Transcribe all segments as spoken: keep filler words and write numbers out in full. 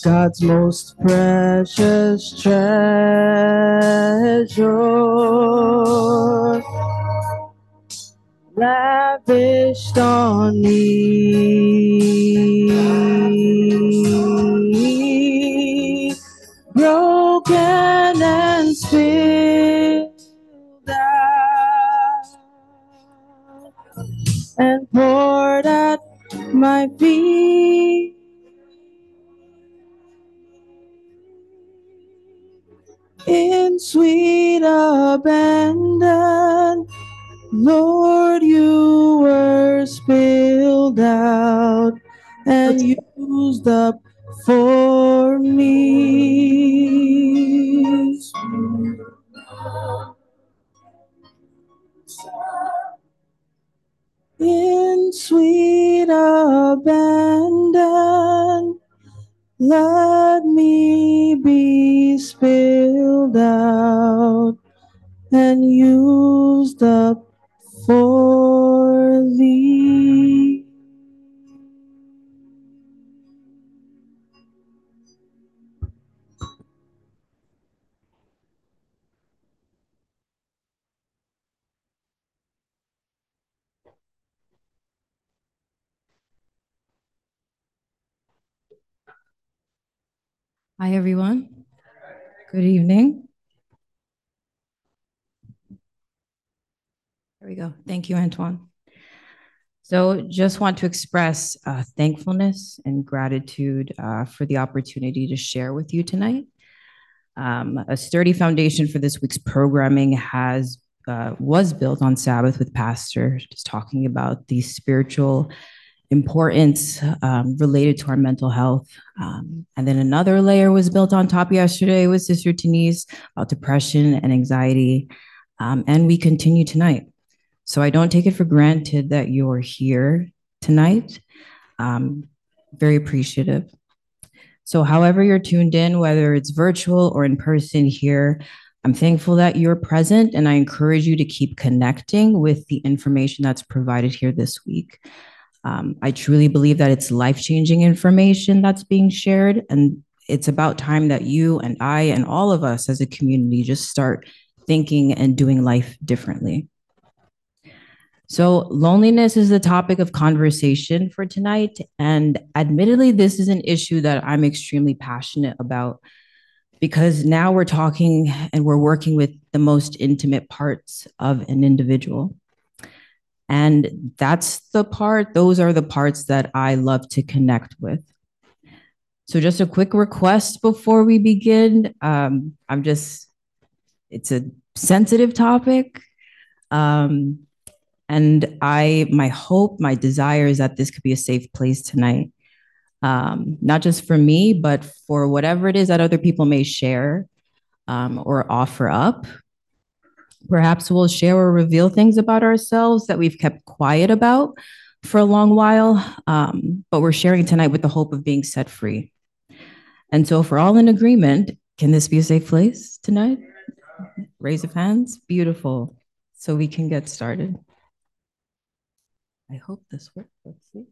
God's most precious treasure, lavished on me, broken and spilled out, and poured at my feet. In sweet abandon, Lord, you were spilled out and used up for me. In sweet abandon, let me be spilled out and used up for thee. Hi, everyone. Good evening. There we go. Thank you, Antoine. So just want to express uh, thankfulness and gratitude uh, for the opportunity to share with you tonight. Um, a sturdy foundation for this week's programming has uh, was built on Sabbath with Pastor, just talking about the spiritual importance um, related to our mental health. Um, and then another layer was built on top yesterday with Sister Denise about depression and anxiety. Um, and we continue tonight. So I don't take it for granted that you're here tonight. Um, very appreciative. So, however, you're tuned in, whether it's virtual or in person here, I'm thankful that you're present, and I encourage you to keep connecting with the information that's provided here this week. Um, I truly believe that it's life changing information that's being shared, and it's about time that you and I and all of us as a community just start thinking and doing life differently. So, loneliness is the topic of conversation for tonight. And admittedly, this is an issue that I'm extremely passionate about because now we're talking and we're working with the most intimate parts of an individual. And that's the part, those are the parts that I love to connect with. So, just a quick request before we begin. Um, I'm just, it's a sensitive topic. Um, And I, my hope, my desire is that this could be a safe place tonight. Um, not just for me, but for whatever it is that other people may share um, or offer up. Perhaps we'll share or reveal things about ourselves that we've kept quiet about for a long while, um, but we're sharing tonight with the hope of being set free. And so, if we're all in agreement, can this be a safe place tonight? Raise of hands. Beautiful. So we can get started. I hope this works. Let's see.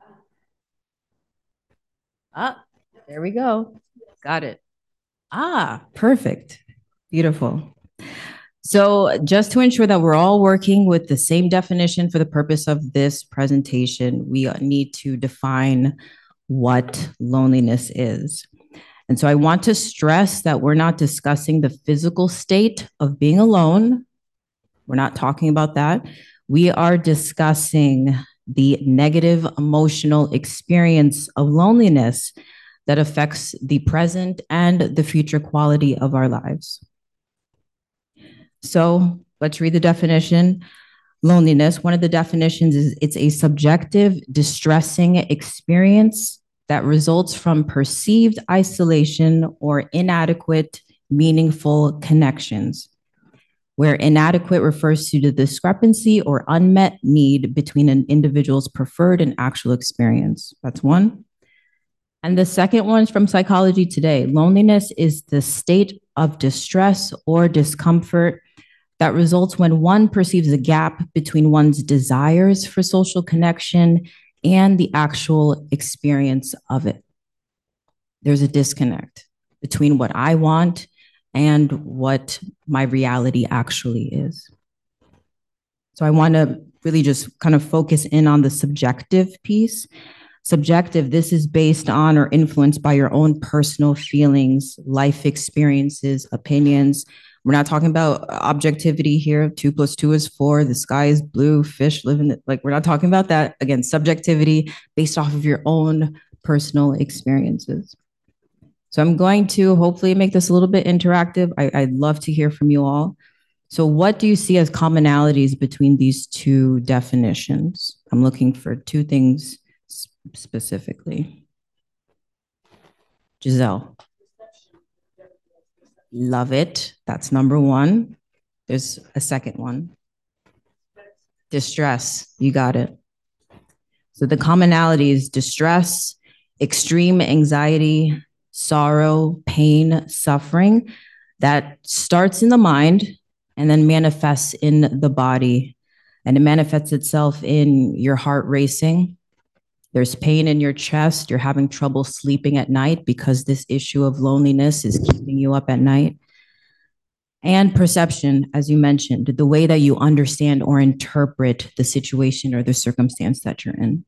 Ah, there we go. Got it. Ah, perfect. Beautiful. So, just to ensure that we're all working with the same definition for the purpose of this presentation, we need to define what loneliness is. And so, I want to stress that we're not discussing the physical state of being alone. We're not talking about that. We are discussing the negative emotional experience of loneliness that affects the present and the future quality of our lives. So let's read the definition. Loneliness, one of the definitions is it's a subjective, distressing experience that results from perceived isolation or inadequate, meaningful connections, where inadequate refers to the discrepancy or unmet need between an individual's preferred and actual experience. That's one. And the second one is from Psychology Today. Loneliness is the state of distress or discomfort that results when one perceives a gap between one's desires for social connection and the actual experience of it. There's a disconnect between what I want and what my reality actually is. So I want to really just kind of focus in on the subjective piece. Subjective, this is based on or influenced by your own personal feelings, life experiences, opinions. We're not talking about objectivity here. Two plus two is four. The sky is blue. Fish live in it. Like, we're not talking about that. Again, subjectivity based off of your own personal experiences. So I'm going to hopefully make this a little bit interactive. I, I'd love to hear from you all. So what do you see as commonalities between these two definitions? I'm looking for two things specifically. Giselle. Love it. That's number one. There's a second one. Distress. You got it. So the commonality is distress, extreme anxiety, sorrow, pain, suffering that starts in the mind and then manifests in the body. And it manifests itself in your heart racing. There's pain in your chest. You're having trouble sleeping at night because this issue of loneliness is keeping you up at night. And perception, as you mentioned, the way that you understand or interpret the situation or the circumstance that you're in.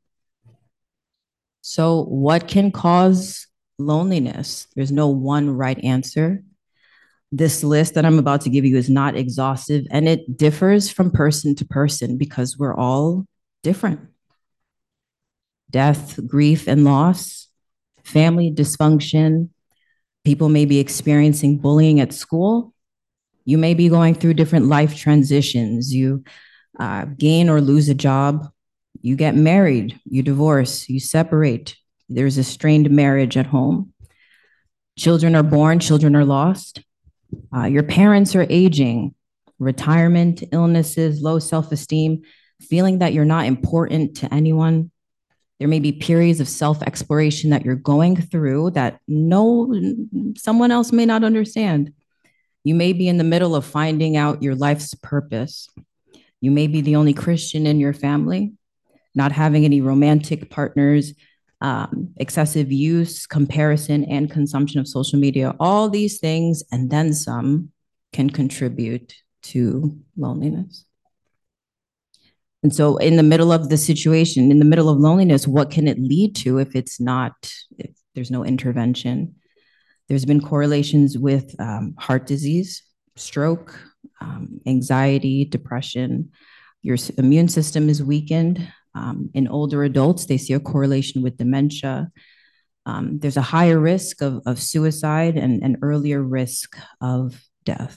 So what can cause loneliness? There's no one right answer. This list that I'm about to give you is not exhaustive, and it differs from person to person because we're all different. Death, grief, and loss, family dysfunction. People may be experiencing bullying at school. You may be going through different life transitions. You uh, gain or lose a job. You get married, you divorce, you separate. There's a strained marriage at home. Children are born, children are lost. Uh, your parents are aging, retirement, illnesses, low self-esteem, feeling that you're not important to anyone. There may be periods of self-exploration that you're going through that no, someone else may not understand. You may be in the middle of finding out your life's purpose. You may be the only Christian in your family, not having any romantic partners, um, excessive use, comparison, and consumption of social media. All these things, and then some, can contribute to loneliness. And so in the middle of the situation, in the middle of loneliness, what can it lead to if it's not, if there's no intervention? There's been correlations with um, heart disease, stroke, um, anxiety, depression. Your immune system is weakened. Um, in older adults, they see a correlation with dementia. Um, there's a higher risk of, of suicide and an earlier risk of death.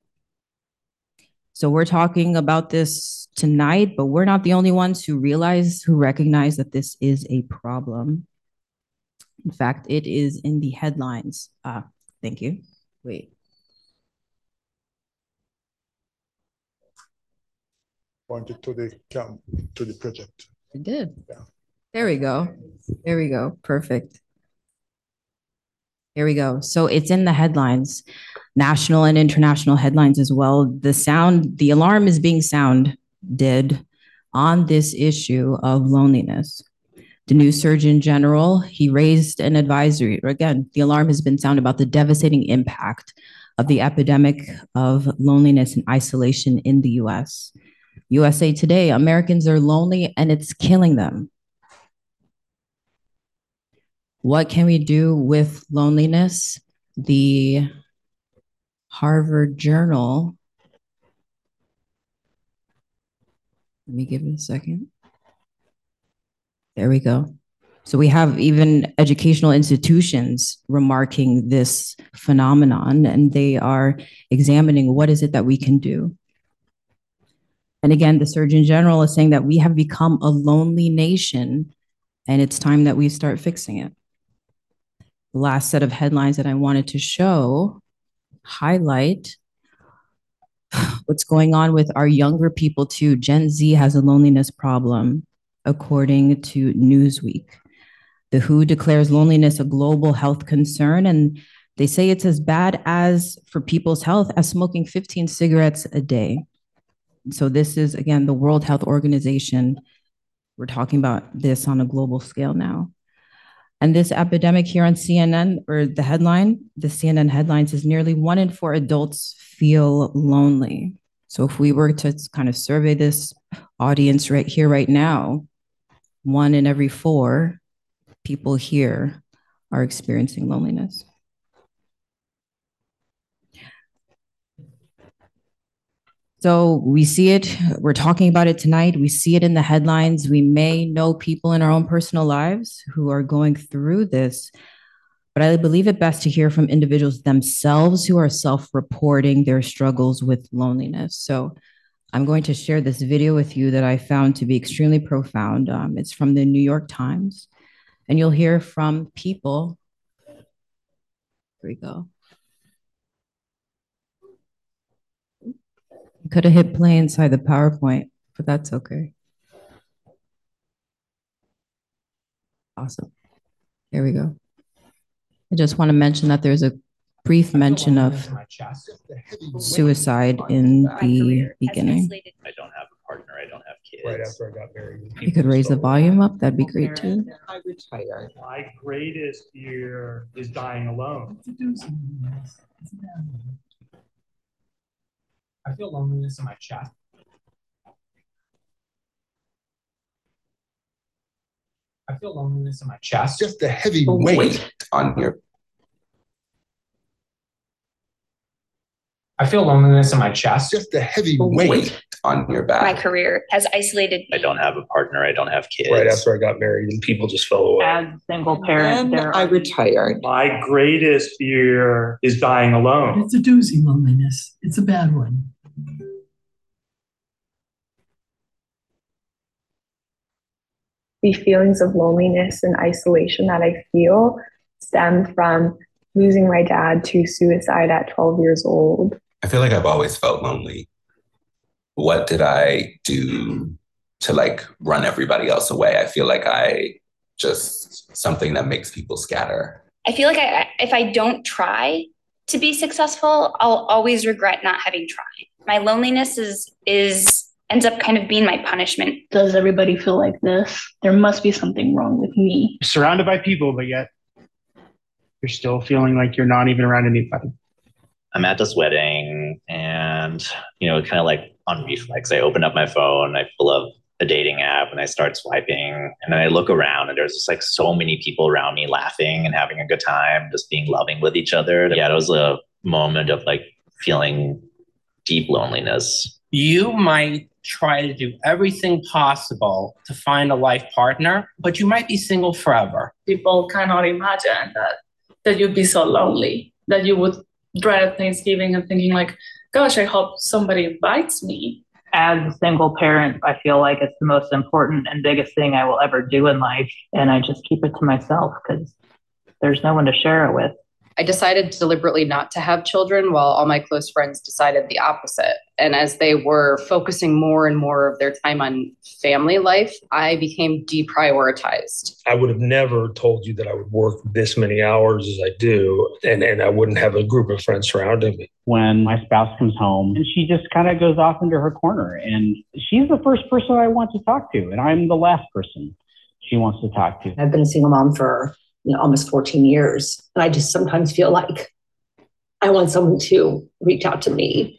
So we're talking about this tonight, but we're not the only ones who realize, who recognize that this is a problem. In fact, it is in the headlines. Ah, thank you. Wait. Pointed to the camp, to the project. I did. Yeah. There we go. There we go. Perfect. Here we go. So it's in the headlines, national and international headlines as well. The sound, the alarm is being sounded on this issue of loneliness. The new Surgeon General, he raised an advisory. Again, the alarm has been sounded about the devastating impact of the epidemic of loneliness and isolation in the U S. U S A Today, Americans are lonely and it's killing them. What can we do with loneliness? The Harvard Journal, let me give it a second. There we go. So we have even educational institutions remarking this phenomenon, and they are examining what is it that we can do. And again, the Surgeon General is saying that we have become a lonely nation, and it's time that we start fixing it. The last set of headlines that I wanted to show highlight what's going on with our younger people too. Gen Z has a loneliness problem, according to Newsweek. The W H O declares loneliness a global health concern, and they say it's as bad as for people's health as smoking fifteen cigarettes a day. So this is, again, the World Health Organization. We're talking about this on a global scale now. And this epidemic here on C N N, or the headline, the C N N headline says nearly one in four adults feel lonely. So if we were to kind of survey this audience right here, right now, one in every four people here are experiencing loneliness. So we see it, we're talking about it tonight, we see it in the headlines, we may know people in our own personal lives who are going through this, but I believe it best to hear from individuals themselves who are self-reporting their struggles with loneliness. So I'm going to share this video with you that I found to be extremely profound. Um, it's from the New York Times, and you'll hear from people. Here we go. Could have hit play inside the PowerPoint, but that's okay. Awesome. Here we go. I just want to mention that there's a brief mention of suicide in the beginning. I don't have a partner. I don't have kids. Right after I got married. You could raise the volume up. That'd be great too. I retired. My greatest fear is dying alone. I feel loneliness in my chest. I feel loneliness in my chest. Just the heavy weight, weight on your. I feel loneliness in my chest. Just the heavy weight, weight on your back. My career has isolated me. I don't have a partner. I don't have kids. Right after I got married, and people just fell away. As single parent, then I retired. My greatest fear is dying alone. It's a doozy loneliness. It's a bad one. The feelings of loneliness and isolation that I feel stem from losing my dad to suicide at twelve years old. I feel like I've always felt lonely. What did I do to like run everybody else away? I feel like I just something that makes people scatter. I feel like I, if I don't try to be successful, I'll always regret not having tried. My loneliness is is ends up kind of being my punishment. Does everybody feel like this? There must be something wrong with me. You're surrounded by people, but yet you're still feeling like you're not even around anybody. I'm at this wedding and, you know, kind of like on reflex, I open up my phone, I pull up a dating app and I start swiping. And then I look around and there's just like so many people around me laughing and having a good time, just being loving with each other. Yeah, it was a moment of like feeling deep loneliness. You might try to do everything possible to find a life partner, but you might be single forever. People cannot imagine that, that you'd be so lonely, that you would dread Thanksgiving and thinking like, gosh, I hope somebody invites me. As a single parent, I feel like it's the most important and biggest thing I will ever do in life. And I just keep it to myself because there's no one to share it with. I decided deliberately not to have children while all my close friends decided the opposite. And as they were focusing more and more of their time on family life, I became deprioritized. I would have never told you that I would work this many hours as I do, and, and I wouldn't have a group of friends surrounding me. When my spouse comes home and she just kind of goes off into her corner, and she's the first person I want to talk to, and I'm the last person she wants to talk to. I've been a single mom for you know, almost fourteen years. And I just sometimes feel like I want someone to reach out to me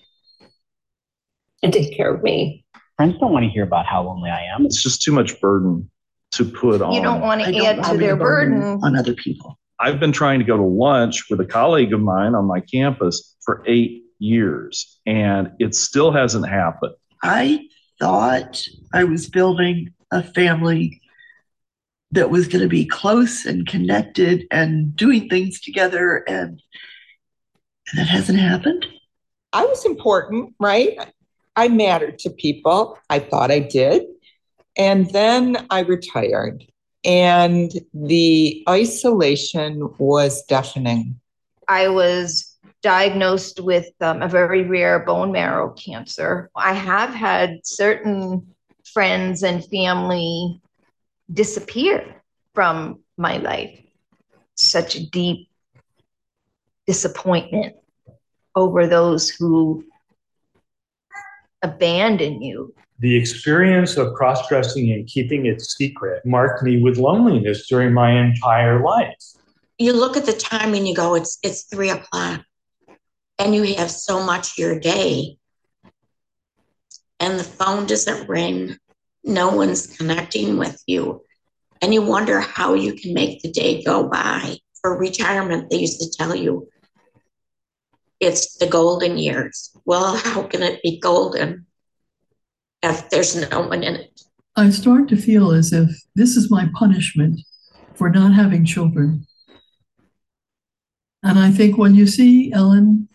and take care of me. Friends don't want to hear about how lonely I am. It's just too much burden to put on. You don't want to add to their burden. burden on other people. I've been trying to go to lunch with a colleague of mine on my campus for eight years, and it still hasn't happened. I thought I was building a family that was going to be close and connected and doing things together, and, and that hasn't happened. I was important, right? I mattered to people. I thought I did. And then I retired, and the isolation was deafening. I was diagnosed with um, a very rare bone marrow cancer. I have had certain friends and family disappear from my life. Such a deep disappointment over those who abandon you The experience of cross-dressing and keeping it secret marked me with loneliness during my entire life. You look at the time and you go, it's it's three o'clock, and you have so much your day, and the phone doesn't ring, no one's connecting with you, and you wonder how you can make the day go by. For retirement, they used to tell you it's the golden years. Well, how can it be golden if there's no one in it? I start to feel as if this is my punishment for not having children. And I think when you see Ellen,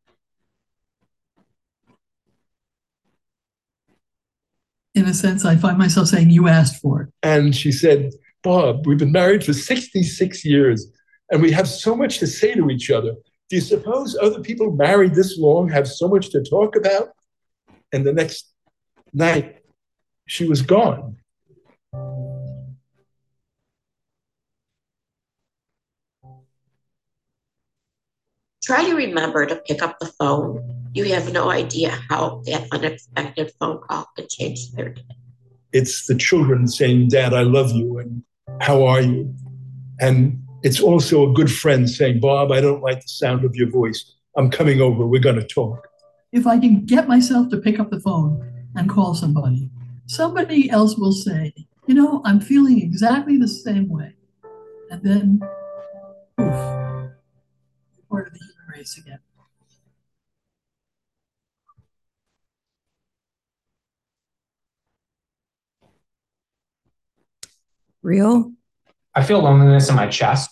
in a sense, I find myself saying, you asked for it. And she said, Bob, we've been married for sixty-six years and we have so much to say to each other. Do you suppose other people married this long have so much to talk about? And the next night, she was gone. Try to remember to pick up the phone. You have no idea how that unexpected phone call could change their day. It's the children saying, Dad, I love you, and how are you? And it's also a good friend saying, Bob, I don't like the sound of your voice. I'm coming over. We're going to talk. If I can get myself to pick up the phone and call somebody, somebody else will say, you know, I'm feeling exactly the same way. And then, poof, part of the human race again. Real? I feel loneliness in my chest.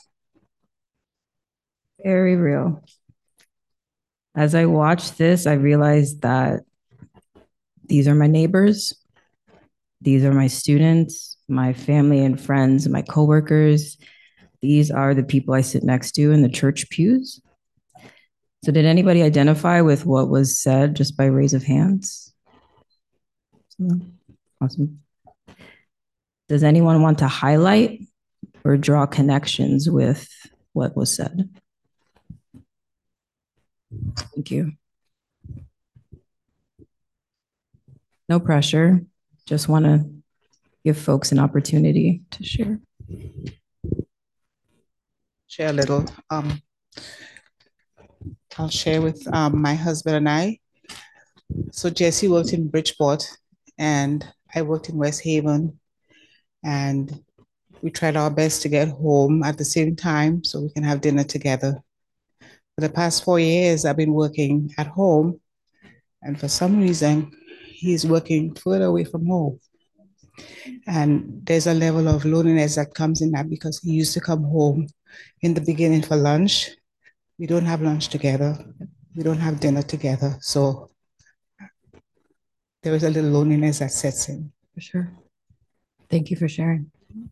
Very real. As I watched this, I realized that these are my neighbors. These are my students, my family and friends, my coworkers. These are the people I sit next to in the church pews. So did anybody identify with what was said just by raise of hands? Awesome. Does anyone want to highlight or draw connections with what was said? Thank you. No pressure. Just want to give folks an opportunity to share. Share a little. Um, I'll share with um, my husband and I. So Jesse worked in Bridgeport and I worked in West Haven, and we tried our best to get home at the same time so we can have dinner together. For the past four years, I've been working at home, and for some reason, he's working further away from home. And there's a level of loneliness that comes in that because he used to come home in the beginning for lunch. We don't have lunch together. We don't have dinner together. So there is a little loneliness that sets in. For sure. Thank you for sharing.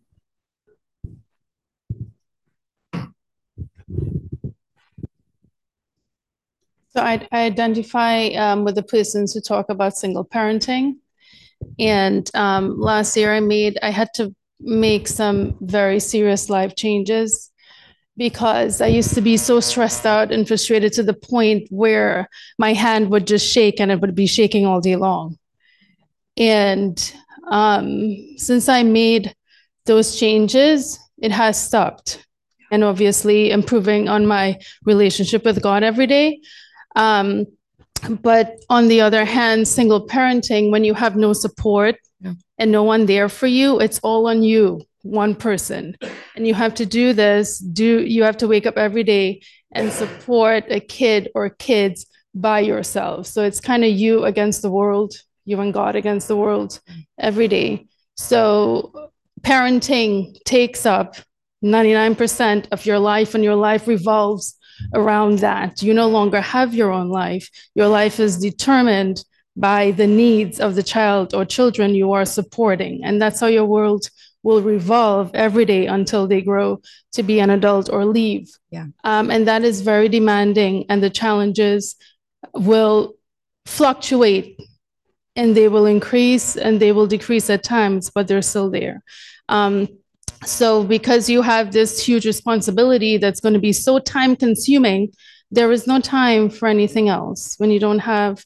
So I, I identify um, with the persons who talk about single parenting. And um, last year I made, I had to make some very serious life changes because I used to be so stressed out and frustrated to the point where my hand would just shake and it would be shaking all day long. And um, since I made those changes, it has stopped. And obviously improving on my relationship with God every day. Um, but on the other hand, single parenting, when you have no support yeah. and no one there for you, it's all on you, one person. And you have to do this, do you have to wake up every day and support a kid or kids by yourself. So it's kind of you against the world, you and God against the world every day. So parenting takes up ninety-nine percent of your life, and your life revolves around that. You no longer have your own life. Your life is determined by the needs of the child or children you are supporting. And that's how your world will revolve every day until they grow to be an adult or leave. Yeah. Um, and that is very demanding, and the challenges will fluctuate and they will increase and they will decrease at times, but they're still there. Um, So because you have this huge responsibility that's going to be so time consuming, there is no time for anything else when you don't have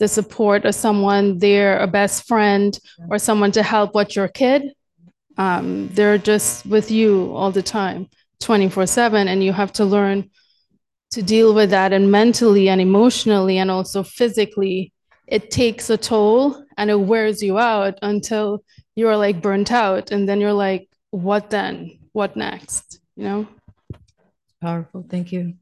the support of someone there, a best friend, or someone to help watch your kid. Um, they're just with you all the time, twenty-four seven, and you have to learn to deal with that, and mentally and emotionally and also physically. It takes a toll and it wears you out until you're like burnt out, and then you're like, what then? What next? You know? Powerful. Thank you.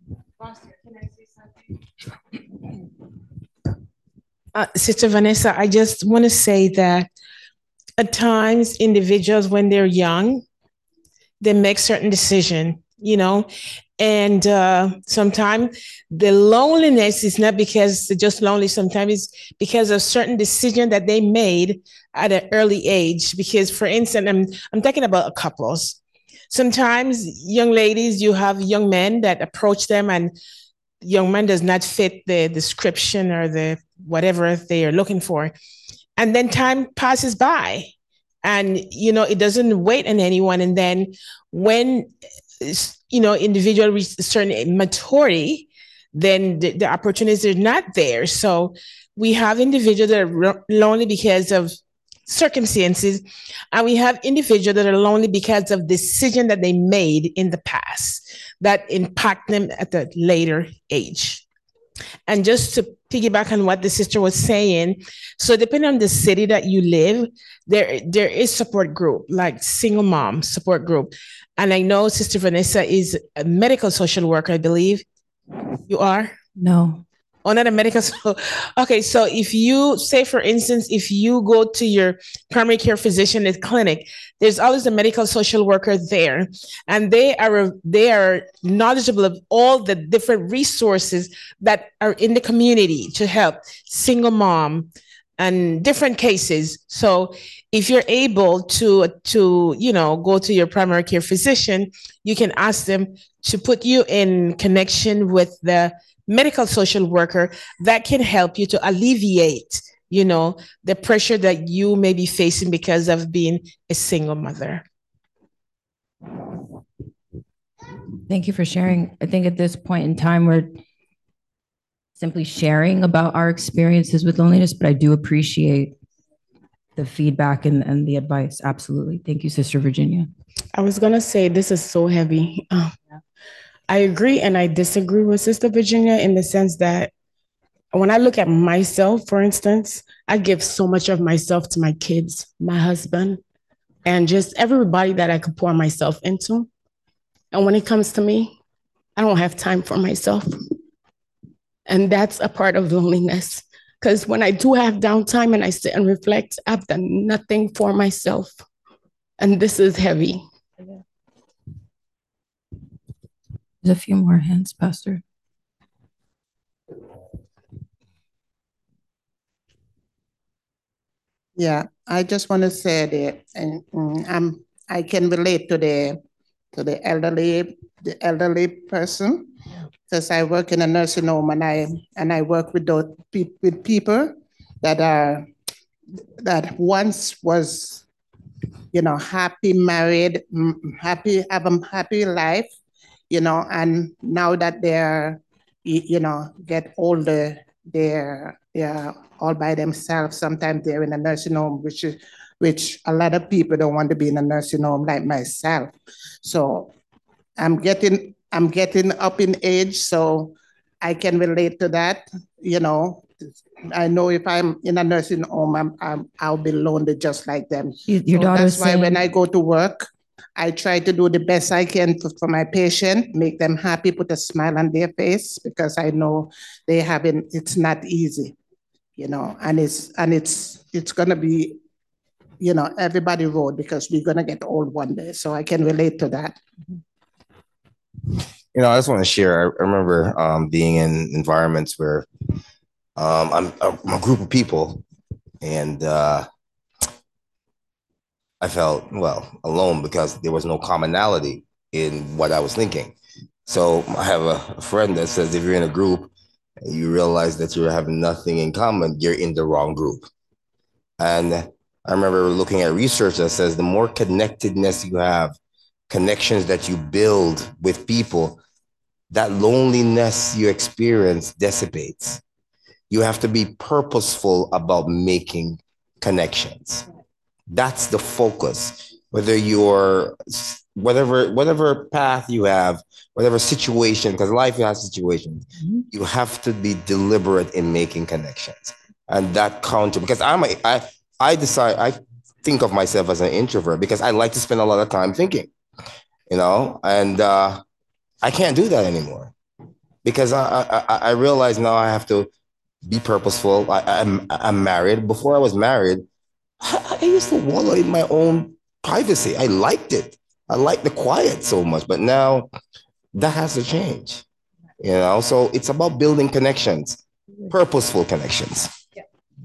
Uh, Sister Vanessa, I just want to say that at times individuals, when they're young, they make certain decisions, you know, and uh, sometimes the loneliness is not because they're just lonely. Sometimes it's because of certain decision that they made at an early age. Because, for instance, I'm I'm talking about couples. Sometimes young ladies, you have young men that approach them, and young man does not fit the description or the whatever they are looking for. And then time passes by and, you know, it doesn't wait on anyone. And then when, you know, individual reach a certain maturity, then the, the opportunities are not there. So we have individuals that are lonely because of circumstances, and we have individuals that are lonely because of decisions that they made in the past that impact them at a later age. And just to piggyback on what the sister was saying, so depending on the city that you live, there there is support group, like single mom support group. And I know Sister Vanessa is a medical social worker, I believe. You are? No. Oh, not a medical. So, okay, so if you say, for instance, if you go to your primary care physician at clinic, there's always a medical social worker there, and they are they are knowledgeable of all the different resources that are in the community to help single mom and different cases. So if you're able to to you know go to your primary care physician, you can ask them to put you in connection with the medical social worker that can help you to alleviate, you know, the pressure that you may be facing because of being a single mother. Thank you for sharing. I think at this point in time, we're simply sharing about our experiences with loneliness, but I do appreciate the feedback and, and the advice. Absolutely. Thank you, Sister Virginia. I was going to say, this is so heavy. Oh. I agree and I disagree with Sister Virginia in the sense that when I look at myself, for instance, I give so much of myself to my kids, my husband, and just everybody that I could pour myself into. And when it comes to me, I don't have time for myself. And that's a part of loneliness. Because when I do have downtime and I sit and reflect, I've done nothing for myself. And this is heavy. There's a few more hands, Pastor. Yeah, I just want to say that, and mm, I'm I can relate to the to the elderly the elderly person because I work in a nursing home and I and I work with those pe- with people that are that once was, you know, happy married, happy have a happy life. You know, and now that they're, you know, get older, they're they're all by themselves. Sometimes they're in a nursing home, which is which a lot of people don't want to be in a nursing home, like myself. So I'm getting I'm getting up in age, so I can relate to that. You know, I know if I'm in a nursing home, I'm, I'm I'll be lonely just like them. Your so daughter that's why saying- when I go to work, I try to do the best I can for, for my patient, make them happy, put a smile on their face, because I know they having, it's not easy, you know, and it's, and it's, it's going to be, you know, everybody road because we're going to get old one day. So I can relate to that. You know, I just want to share. I remember um, being in environments where um, I'm, I'm a group of people and, uh, I felt, well, alone because there was no commonality in what I was thinking. So I have a, a friend that says if you're in a group and you realize that you're having nothing in common, you're in the wrong group. And I remember looking at research that says the more connectedness you have, connections that you build with people, that loneliness you experience dissipates. You have to be purposeful about making connections. That's the focus. Whether you're, whatever, whatever path you have, whatever situation, because life has situations, mm-hmm. you have to be deliberate in making connections. And that counts, because I'm a, I, I decide, I think of myself as an introvert because I like to spend a lot of time thinking, you know, and uh, I can't do that anymore because I, I, I realize now I have to be purposeful. I, I'm, I'm married. Before I was married, I, I used to wallow in my own privacy. I liked it. I liked the quiet so much, but now that has to change, you know? So it's about building connections, purposeful connections. Yeah.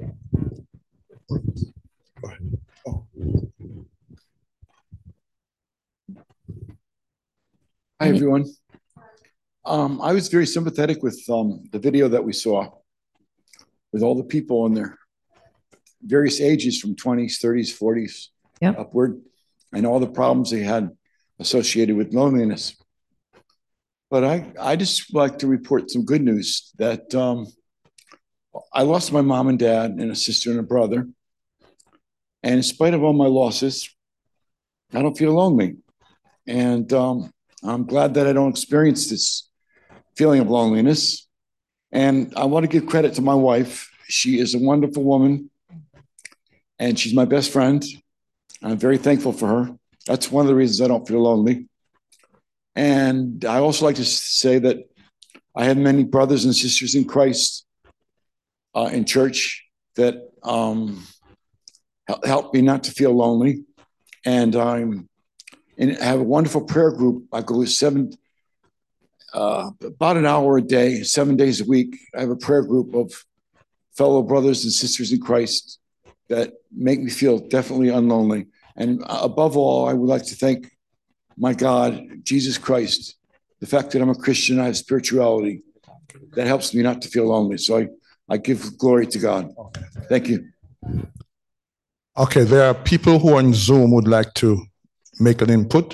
Hi, everyone. Um, I was very sympathetic with um, the video that we saw with all the people in their various ages from twenties, thirties, forties, yep. upward, and all the problems they had associated with loneliness. But I, I just like to report some good news that um, I lost my mom and dad and a sister and a brother. And in spite of all my losses, I don't feel lonely. And um, I'm glad that I don't experience this feeling of loneliness. And I want to give credit to my wife. She is a wonderful woman, and she's my best friend. I'm very thankful for her. That's one of the reasons I don't feel lonely. And I also like to say that I have many brothers and sisters in Christ uh, in church that um, help me not to feel lonely. And I'm and I have a wonderful prayer group. I go seven, uh, about an hour a day, seven days a week. I have a prayer group of fellow brothers and sisters in Christ that make me feel definitely unlonely. And above all, I would like to thank my God, Jesus Christ, the fact that I'm a Christian, I have spirituality, that helps me not to feel lonely. So I, I give glory to God. Thank you. Okay, there are people who on Zoom would like to make an input.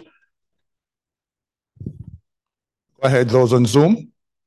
Go ahead, those on Zoom.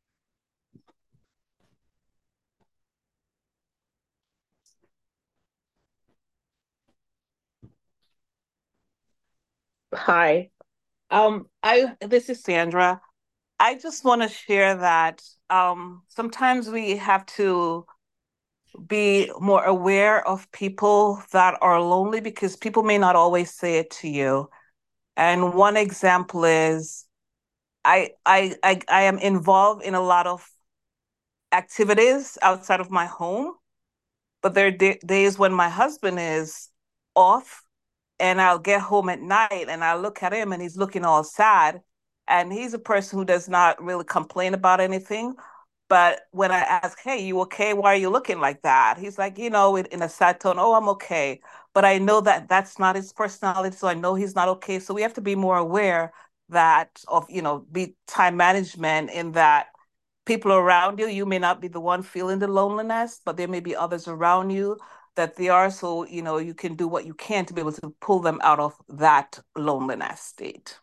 Hi, um, I this is Sandra. I just want to share that um, sometimes we have to be more aware of people that are lonely because people may not always say it to you. And one example is I I I, I am involved in a lot of activities outside of my home, but there are d- days when my husband is off and I'll get home at night and I look at him and he's looking all sad. And he's a person who does not really complain about anything. But when I ask, hey, you okay? Why are you looking like that? He's like, you know, in, in a sad tone, oh, I'm okay. But I know that that's not his personality. So I know he's not okay. So we have to be more aware that of, you know, be time management in that people around you, you may not be the one feeling the loneliness, but there may be others around you that they are. So, you know, you can do what you can to be able to pull them out of that loneliness state.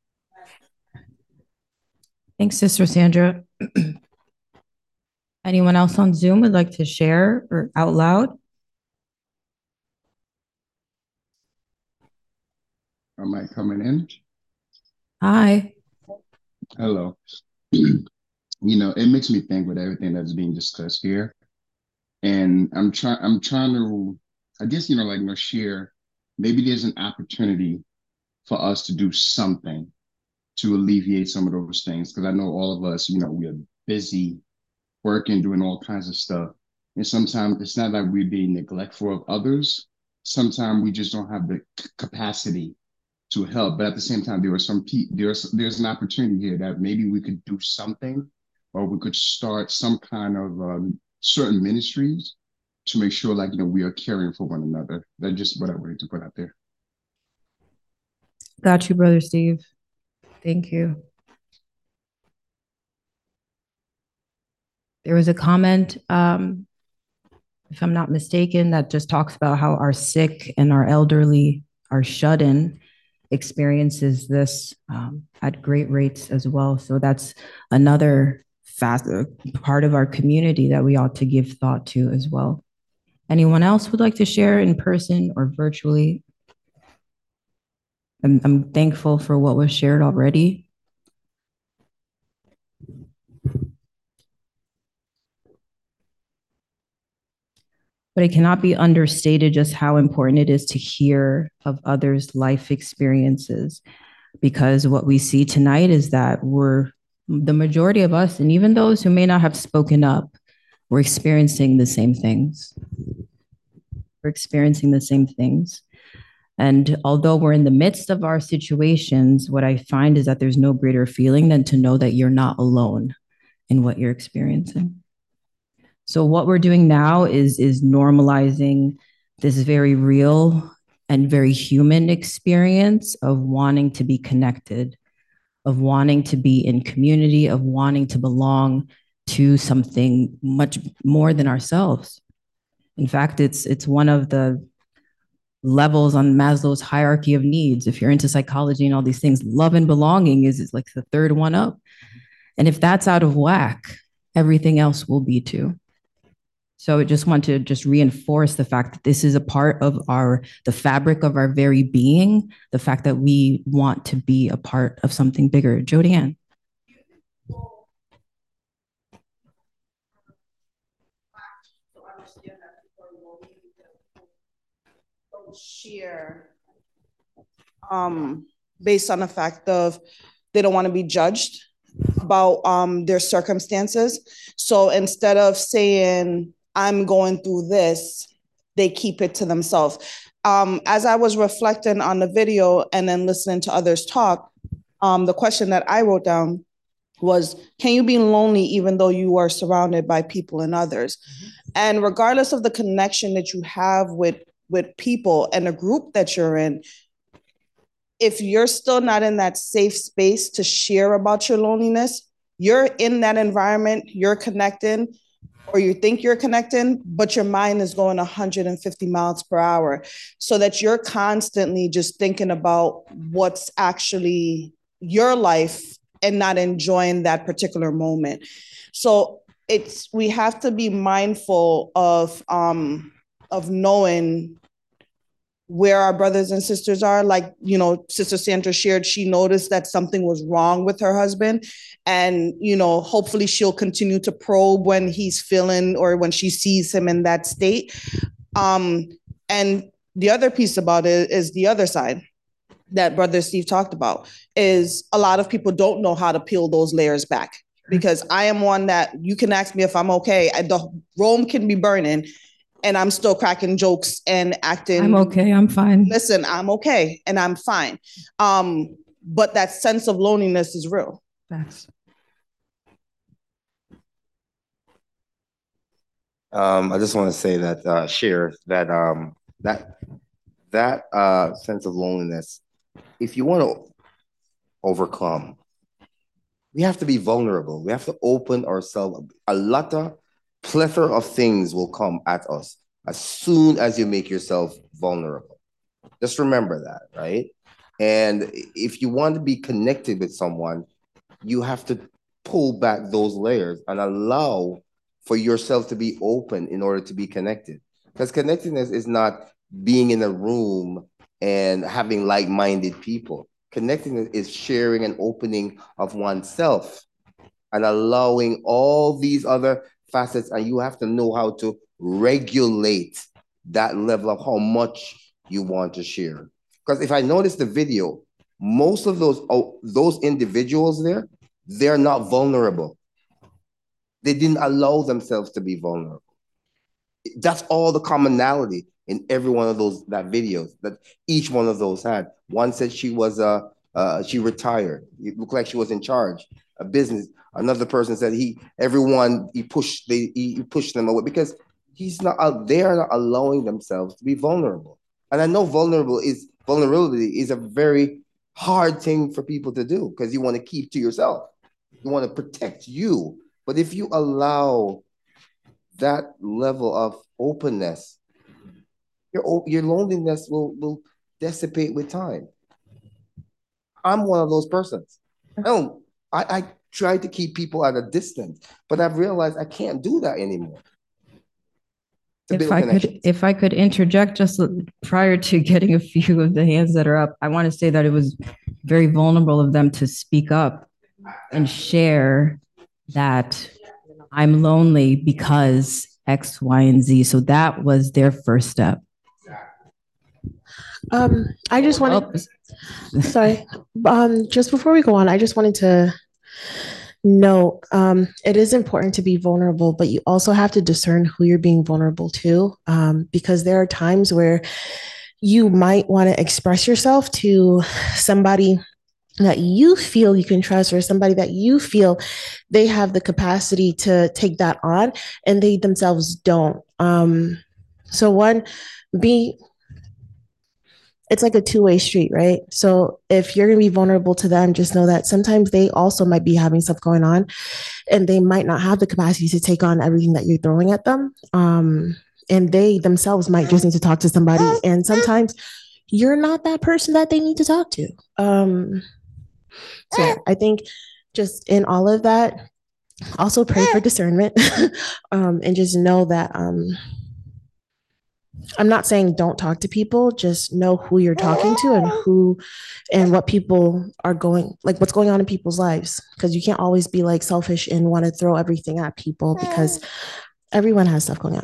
Thanks, Sister Sandra. Anyone else on Zoom would like to share or out loud? Am I coming in? Hi. Hello. You know, it makes me think with everything that's being discussed here. And I'm trying, I'm trying to, I guess, you know, like, you know, share, maybe there's an opportunity for us to do something to alleviate some of those things. Because I know all of us, you know, we are busy working, doing all kinds of stuff. And sometimes it's not like we're being neglectful of others. Sometimes we just don't have the c- capacity to help. But at the same time, there are some pe- there's there's an opportunity here that maybe we could do something, or we could start some kind of um, certain ministries to make sure, like, you know, we are caring for one another. That's just what I wanted to put out there. Got you, Brother Steve. Thank you. There was a comment, um, if I'm not mistaken, that just talks about how our sick and our elderly, our shut-in experiences this um, at great rates as well. So that's another fast, uh, part of our community that we ought to give thought to as well. Anyone else would like to share in person or virtually? I'm, I'm thankful for what was shared already. But it cannot be understated just how important it is to hear of others' life experiences, because what we see tonight is that we're, the majority of us, and even those who may not have spoken up, we're experiencing the same things. We're experiencing the same things. And although we're in the midst of our situations, what I find is that there's no greater feeling than to know that you're not alone in what you're experiencing. So what we're doing now is, is normalizing this very real and very human experience of wanting to be connected, of wanting to be in community, of wanting to belong to something much more than ourselves. In fact, it's, it's one of the levels on Maslow's hierarchy of needs. If you're into psychology and all these things, love and belonging is, is like the third one up. And if that's out of whack, everything else will be too. So I just want to just reinforce the fact that this is a part of our, the fabric of our very being, the fact that we want to be a part of something bigger. Jodianne. Share um, based on the fact of they don't want to be judged about um, their circumstances. So instead of saying, I'm going through this, they keep it to themselves. Um, as I was reflecting on the video and then listening to others talk, um, the question that I wrote down was, can you be lonely even though you are surrounded by people and others? Mm-hmm. And regardless of the connection that you have with, with people and the group that you're in, if you're still not in that safe space to share about your loneliness, you're in that environment, you're connecting, or you think you're connecting, but your mind is going one hundred fifty miles per hour, so that you're constantly just thinking about what's actually your life and not enjoying that particular moment. So it's, we have to be mindful of, um, of knowing where our brothers and sisters are. Like, you know, Sister Sandra shared, she noticed that something was wrong with her husband. And, you know, hopefully she'll continue to probe when he's feeling or when she sees him in that state. Um, and the other piece about it is the other side that Brother Steve talked about, is a lot of people don't know how to peel those layers back. Because I am one that you can ask me if I'm okay. I, the Rome can be burning and I'm still cracking jokes and acting. I'm okay, I'm fine. Listen, I'm okay and I'm fine. Um, but that sense of loneliness is real. Thanks. Um, I just want to say that, uh, share that, um, that, that uh, sense of loneliness, if you want to overcome, we have to be vulnerable. We have to open ourselves. A lot of plethora of things will come at us as soon as you make yourself vulnerable. Just remember that, right? And if you want to be connected with someone, you have to pull back those layers and allow for yourself to be open in order to be connected. Because connectedness is not being in a room and having like-minded people. Connectedness is sharing and opening of oneself and allowing all these other facets, and you have to know how to regulate that level of how much you want to share. Because if I notice the video, most of those, oh, those individuals there, they're not vulnerable. They didn't allow themselves to be vulnerable. That's all the commonality in every one of those that videos that each one of those had. One said she was uh, uh she retired. It looked like she was in charge of business. Another person said he everyone he pushed they he pushed them away because he's not out there, not allowing themselves to be vulnerable. And I know vulnerable is vulnerability is a very hard thing for people to do because you want to keep to yourself. You want to protect you. But if you allow that level of openness, your your loneliness will will dissipate with time. I'm one of those persons. I don't. I I tried to keep people at a distance, but I've realized I can't do that anymore. If I could, if I could interject just prior to getting a few of the hands that are up, I want to say that it was very vulnerable of them to speak up and share that I'm lonely because X, Y, and Z. So that was their first step. Um, I just wanted, sorry, um, just before we go on, I just wanted to note, um, it is important to be vulnerable, but you also have to discern who you're being vulnerable to, um, because there are times where you might want to express yourself to somebody that you feel you can trust, or somebody that you feel they have the capacity to take that on, and they themselves don't. Um, so one, be, it's like a two-way street, right? So if you're gonna be vulnerable to them, just know that sometimes they also might be having stuff going on, and they might not have the capacity to take on everything that you're throwing at them. Um, and they themselves might just need to talk to somebody. And sometimes you're not that person that they need to talk to. Um, so yeah, I think just in all of that, also pray for discernment, um, and just know that, um, I'm not saying don't talk to people, just know who you're talking to and who and what people are going, like what's going on in people's lives. Because you can't always be like selfish and want to throw everything at people, because everyone has stuff going on.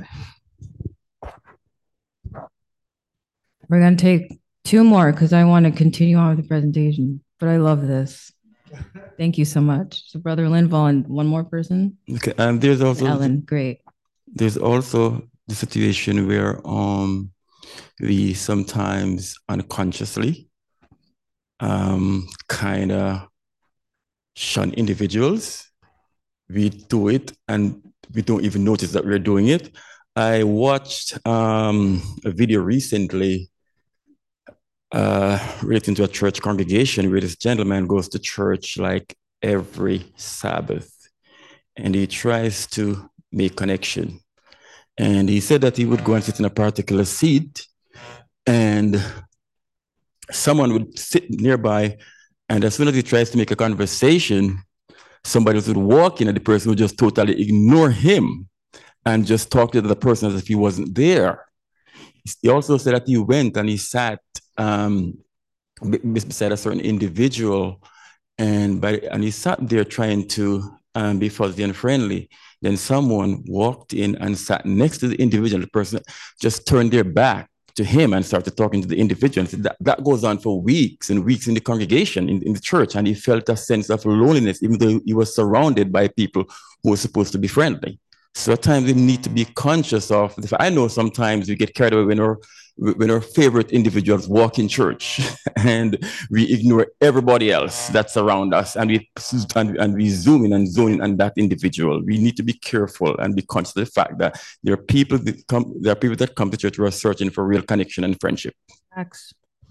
We're going to take two more because I want to continue on with the presentation, but I love this. Thank you so much. So Brother Linval and one more person. Okay, and there's also Ellen, great. There's also the situation where um we sometimes unconsciously um kind of shun individuals. We do it and we don't even notice that we're doing it. I watched um a video recently uh relating to a church congregation where this gentleman goes to church like every Sabbath, and he tries to make connection. And he said that he would go and sit in a particular seat, and someone would sit nearby, and as soon as he tries to make a conversation, somebody else would walk in and the person would just totally ignore him and just talk to the person as if he wasn't there. He also said that he went and he sat um, beside a certain individual, and, by, and he sat there trying to um, be fuzzy and friendly. Then someone walked in and sat next to the individual. The person just turned their back to him and started talking to the individual. And that, that goes on for weeks and weeks in the congregation, in, in the church. And he felt a sense of loneliness, even though he was surrounded by people who were supposed to be friendly. So at times we need to be conscious of this. I know sometimes we get carried away when our, when our favorite individuals walk in church and we ignore everybody else that's around us, and we and, and we zoom in and zone in on that individual. We need to be careful and be conscious of the fact that there are people that come, there are people that come to church who are searching for real connection and friendship. Thanks.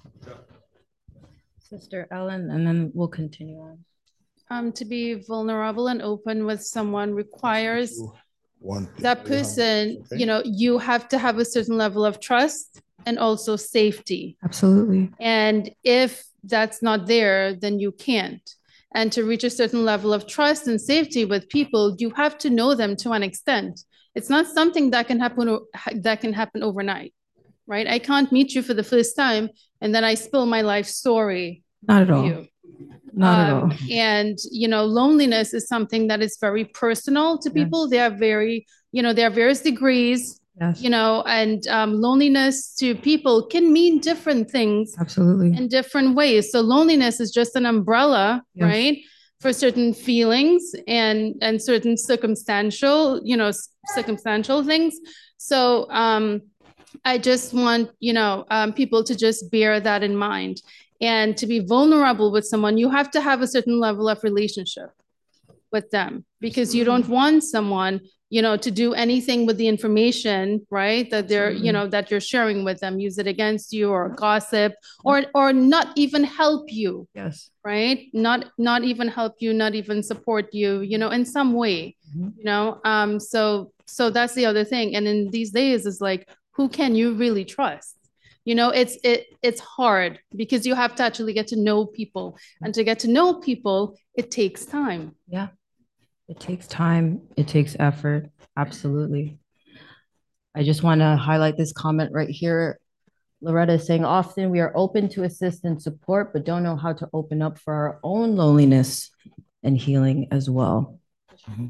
Sister Ellen, and then we'll continue on. Um, to be vulnerable and open with someone requires One that person, okay. you know, you have to have a certain level of trust and also safety. Absolutely. And if that's not there, then you can't. And to reach a certain level of trust and safety with people, you have to know them to an extent. It's not something that can happen that can happen overnight, right? I can't meet you for the first time and then I spill my life story. Not at all. You. Not at Um, all. and, you know, loneliness is something that is very personal to people. Yes. They are very, you know, there are various degrees, yes. you know, and um, loneliness to people can mean different things. Absolutely. In different ways. So loneliness is just an umbrella, yes. right, for certain feelings and, and certain circumstantial, you know, circumstantial things. So um, I just want, you know, um, people to just bear that in mind. And to be vulnerable with someone, you have to have a certain level of relationship with them, because you don't want someone, you know, to do anything with the information, right, that they're, you know, that you're sharing with them, use it against you or gossip or, or not even help you. Yes. Right. Not, not even help you, not even support you, you know, in some way, mm-hmm. you know, um, so, so that's the other thing. And in these days is like, who can you really trust? You know, it's it it's hard because you have to actually get to know people. And to get to know people, it takes time. Yeah. It takes time. It takes effort. Absolutely. I just want to highlight this comment right here. Loretta is saying, often we are open to assist and support, but don't know how to open up for our own loneliness and healing as well. Mm-hmm.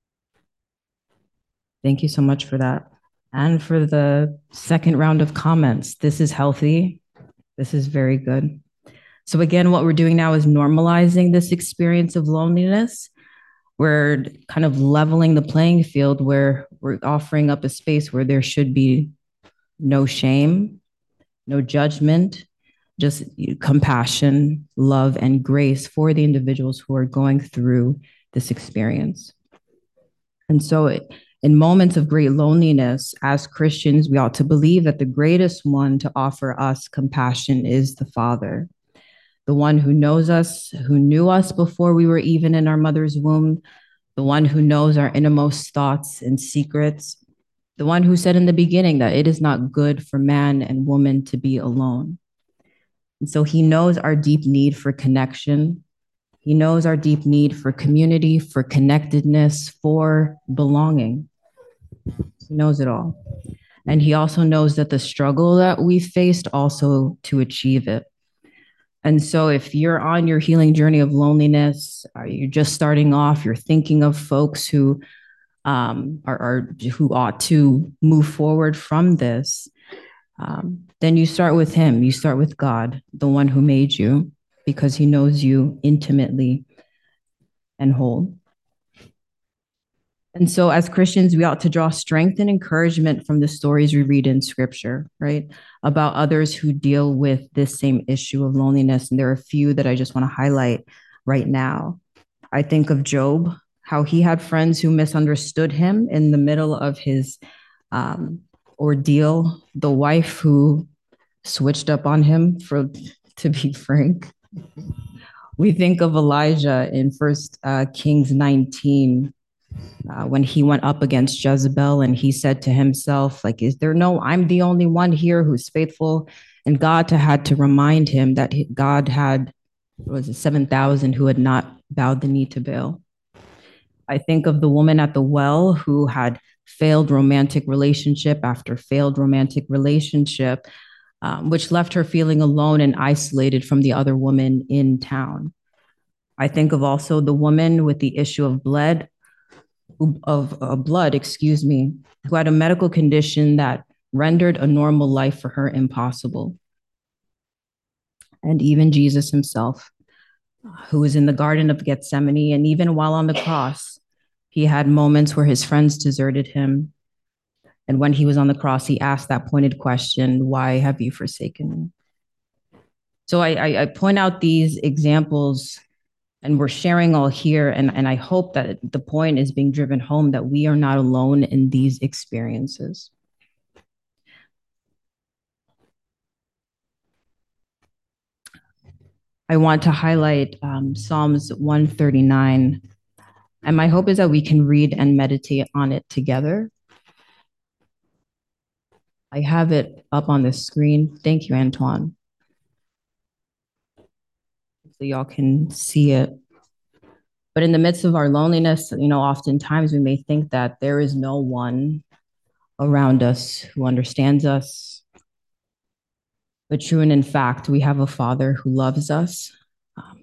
Thank you so much for that. And for the second round of comments, this is healthy. This is very good. So again, what we're doing now is normalizing this experience of loneliness. We're kind of leveling the playing field where we're offering up a space where there should be no shame, no judgment, just compassion, love, and grace for the individuals who are going through this experience. And so in moments of great loneliness, as Christians, we ought to believe that the greatest one to offer us compassion is the Father, the one who knows us, who knew us before we were even in our mother's womb, the one who knows our innermost thoughts and secrets, the one who said in the beginning that it is not good for man and woman to be alone. And so he knows our deep need for connection. He knows our deep need for community, for connectedness, for belonging. He knows it all. And he also knows that the struggle that we faced also to achieve it. And so if you're on your healing journey of loneliness, are you just starting off, you're thinking of folks who um, are, are who ought to move forward from this, um, then you start with him. You start with God, the one who made you, because he knows you intimately and whole. And so as Christians, we ought to draw strength and encouragement from the stories we read in scripture, right? About others who deal with this same issue of loneliness. And there are a few that I just want to highlight right now. I think of Job, how he had friends who misunderstood him in the middle of his um, ordeal, the wife who switched up on him, for to be frank. We think of Elijah in First uh, Kings nineteen, uh, when he went up against Jezebel and he said to himself, like, is there no, I'm the only one here who's faithful? And God had to remind him that God had, what was it, seven thousand who had not bowed the knee to Baal. I think of the woman at the well who had failed romantic relationship after failed romantic relationship, um, which left her feeling alone and isolated from the other women in town. I think of also the woman with the issue of blood, of uh, blood, excuse me, who had a medical condition that rendered a normal life for her impossible. And even Jesus himself, who was in the Garden of Gethsemane, and even while on the cross, he had moments where his friends deserted him. And when he was on the cross, he asked that pointed question, why have you forsaken me? So I, I, I point out these examples, and we're sharing all here. And, and I hope that the point is being driven home that we are not alone in these experiences. I want to highlight um, Psalms one thirty-nine. And my hope is that we can read and meditate on it together. I have it up on the screen. Thank you, Antoine. So y'all can see it. But in the midst of our loneliness, you know, oftentimes we may think that there is no one around us who understands us. But true and in fact, we have a Father who loves us um,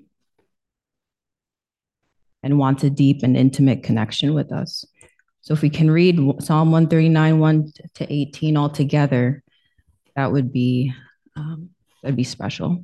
and wants a deep and intimate connection with us. So if we can read Psalm one thirty-nine, one to eighteen all together, that would be, um, that'd be special.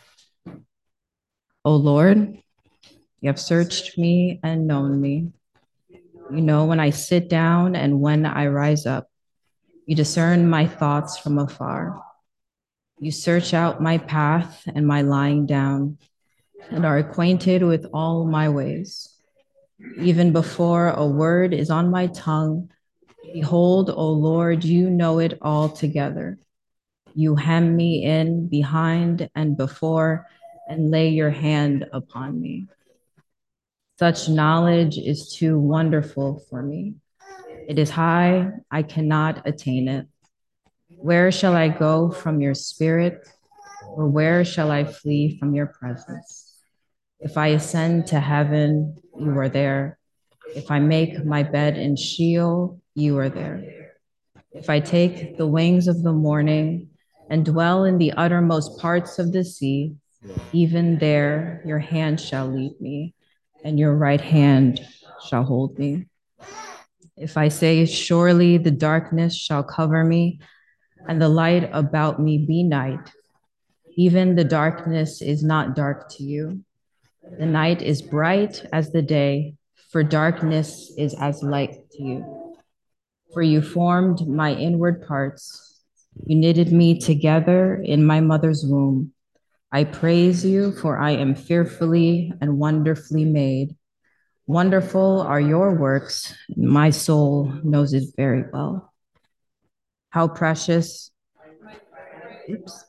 O Lord, you have searched me and known me. You know when I sit down and when I rise up. You discern my thoughts from afar. You search out my path and my lying down, and are acquainted with all my ways. Even before a word is on my tongue, behold, O Lord, you know it all together. You hem me in behind and before, and lay your hand upon me. Such knowledge is too wonderful for me. It is high, I cannot attain it. Where shall I go from your spirit? Or where shall I flee from your presence? If I ascend to heaven, you are there. If I make my bed in Sheol, you are there. If I take the wings of the morning and dwell in the uttermost parts of the sea, even there your hand shall lead me, and your right hand shall hold me. If I say, surely the darkness shall cover me, and the light about me be night, even the darkness is not dark to you. The night is bright as the day, for darkness is as light to you. For you formed my inward parts. You knitted me together in my mother's womb. I praise you, for I am fearfully and wonderfully made. Wonderful are your works. My soul knows it very well. How precious. Oops.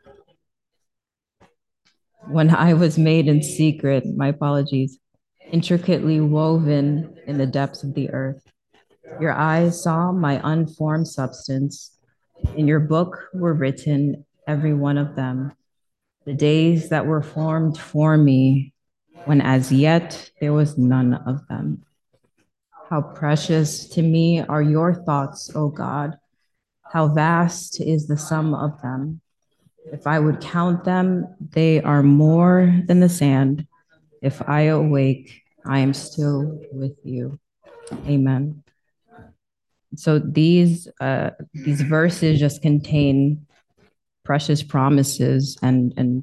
When I was made in secret, my apologies, intricately woven in the depths of the earth. Your eyes saw my unformed substance. In your book were written, every one of them, the days that were formed for me, when as yet there was none of them. How precious to me are your thoughts, O God. How vast is the sum of them. If I would count them, they are more than the sand. If I awake, I am still with you. Amen. So these uh, these verses just contain precious promises and and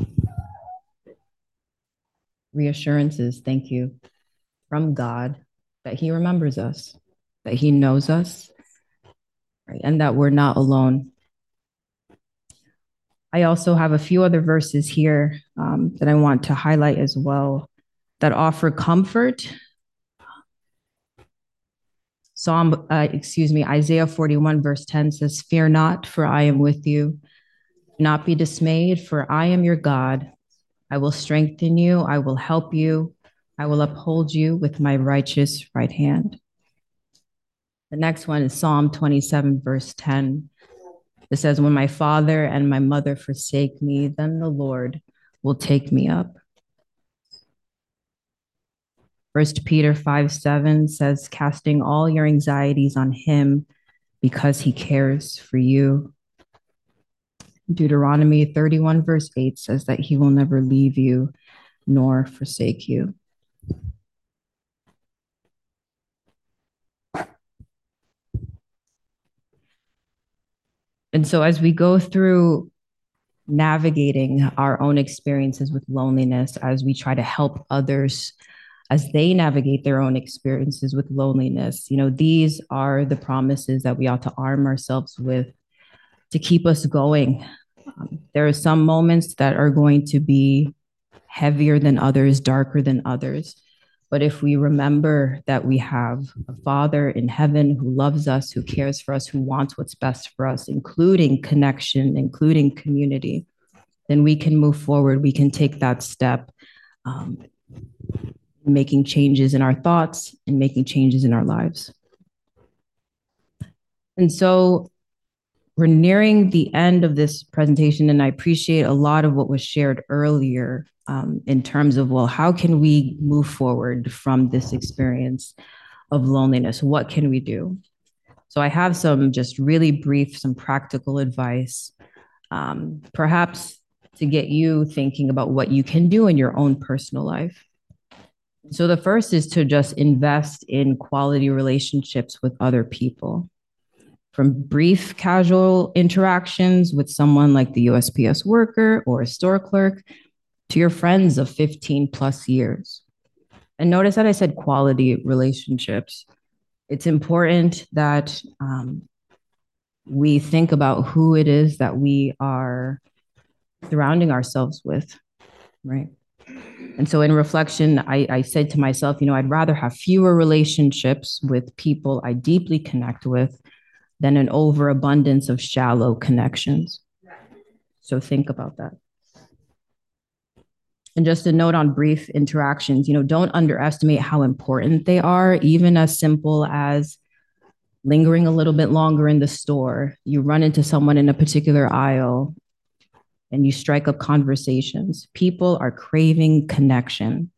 reassurances. Thank you, from God, that He remembers us, that He knows us, right, and that we're not alone. I also have a few other verses here um, that I want to highlight as well that offer comfort. Psalm, uh, excuse me, Isaiah forty-one verse ten says, "Fear not, for I am with you. Do not be dismayed, for I am your God. I will strengthen you. I will help you. I will uphold you with my righteous right hand." The next one is Psalm twenty-seven verse ten. It says, "When my father and my mother forsake me, then the Lord will take me up." First Peter five seven says, "Casting all your anxieties on him because he cares for you." Deuteronomy thirty-one verse eight says that he will never leave you nor forsake you. And so as we go through navigating our own experiences with loneliness, as we try to help others as they navigate their own experiences with loneliness, you know, these are the promises that we ought to arm ourselves with to keep us going. Um, there are some moments that are going to be heavier than others, darker than others. But if we remember that we have a Father in heaven who loves us, who cares for us, who wants what's best for us, including connection, including community, then we can move forward. We can take that step, um, making changes in our thoughts and making changes in our lives. And so we're nearing the end of this presentation, and I appreciate a lot of what was shared earlier um, in terms of, well, how can we move forward from this experience of loneliness? What can we do? So I have some just really brief, some practical advice, um, perhaps to get you thinking about what you can do in your own personal life. So the first is to just invest in quality relationships with other people. From brief casual interactions with someone like the U S P S worker or a store clerk to your friends of fifteen plus years. And notice that I said quality relationships. It's important that um, we think about who it is that we are surrounding ourselves with, right? And so in reflection, I, I said to myself, you know, I'd rather have fewer relationships with people I deeply connect with than an overabundance of shallow connections. So think about that. And just a note on brief interactions, you know, don't underestimate how important they are, even as simple as lingering a little bit longer in the store, you run into someone in a particular aisle, and you strike up conversations. People are craving connection.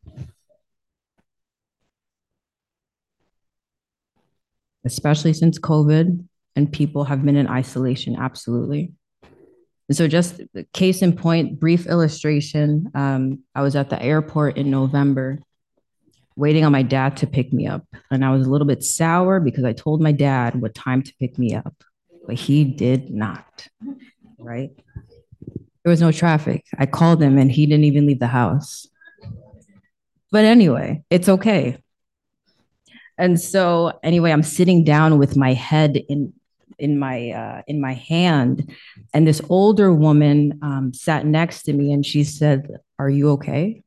Especially since COVID, and people have been in isolation, absolutely. And so just case in point, brief illustration, um, I was at the airport in November, waiting on my dad to pick me up. And I was a little bit sour because I told my dad what time to pick me up, but he did not, right? There was no traffic. I called him and he didn't even leave the house. But anyway, it's okay. And so anyway, I'm sitting down with my head in in my uh, in my hand, and this older woman um, sat next to me, and she said, "Are you okay?"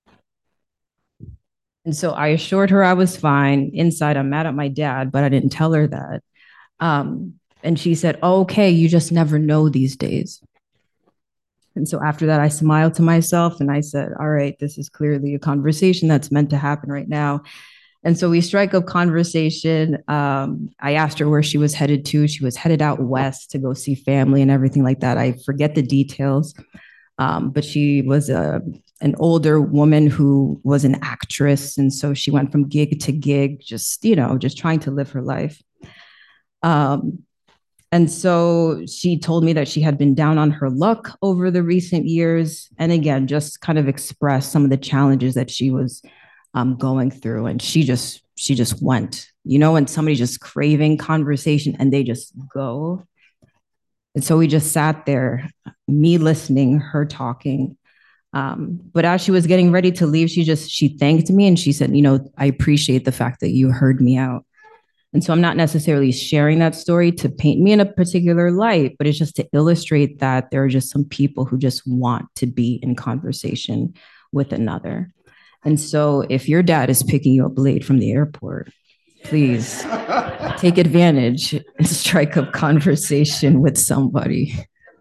And so I assured her I was fine. Inside, I'm mad at my dad, but I didn't tell her that. Um, and she said, oh, "Okay, you just never know these days." And so after that, I smiled to myself and I said, "All right, this is clearly a conversation that's meant to happen right now." And so we strike up conversation. Um, I asked her where she was headed to. She was headed out west to go see family and everything like that. I forget the details, um, but she was a, an older woman who was an actress. And so she went from gig to gig, just, you know, just trying to live her life. Um, and so she told me that she had been down on her luck over the recent years. And again, just kind of expressed some of the challenges that she was um, going through. And she just, she just went, you know, when somebody's just craving conversation and they just go. And so we just sat there, me listening, her talking. Um, but as she was getting ready to leave, she just, she thanked me and she said, you know, I appreciate the fact that you heard me out. And so I'm not necessarily sharing that story to paint me in a particular light, but it's just to illustrate that there are just some people who just want to be in conversation with another. And so if your dad is picking you up late from the airport, please take advantage and strike up conversation with somebody.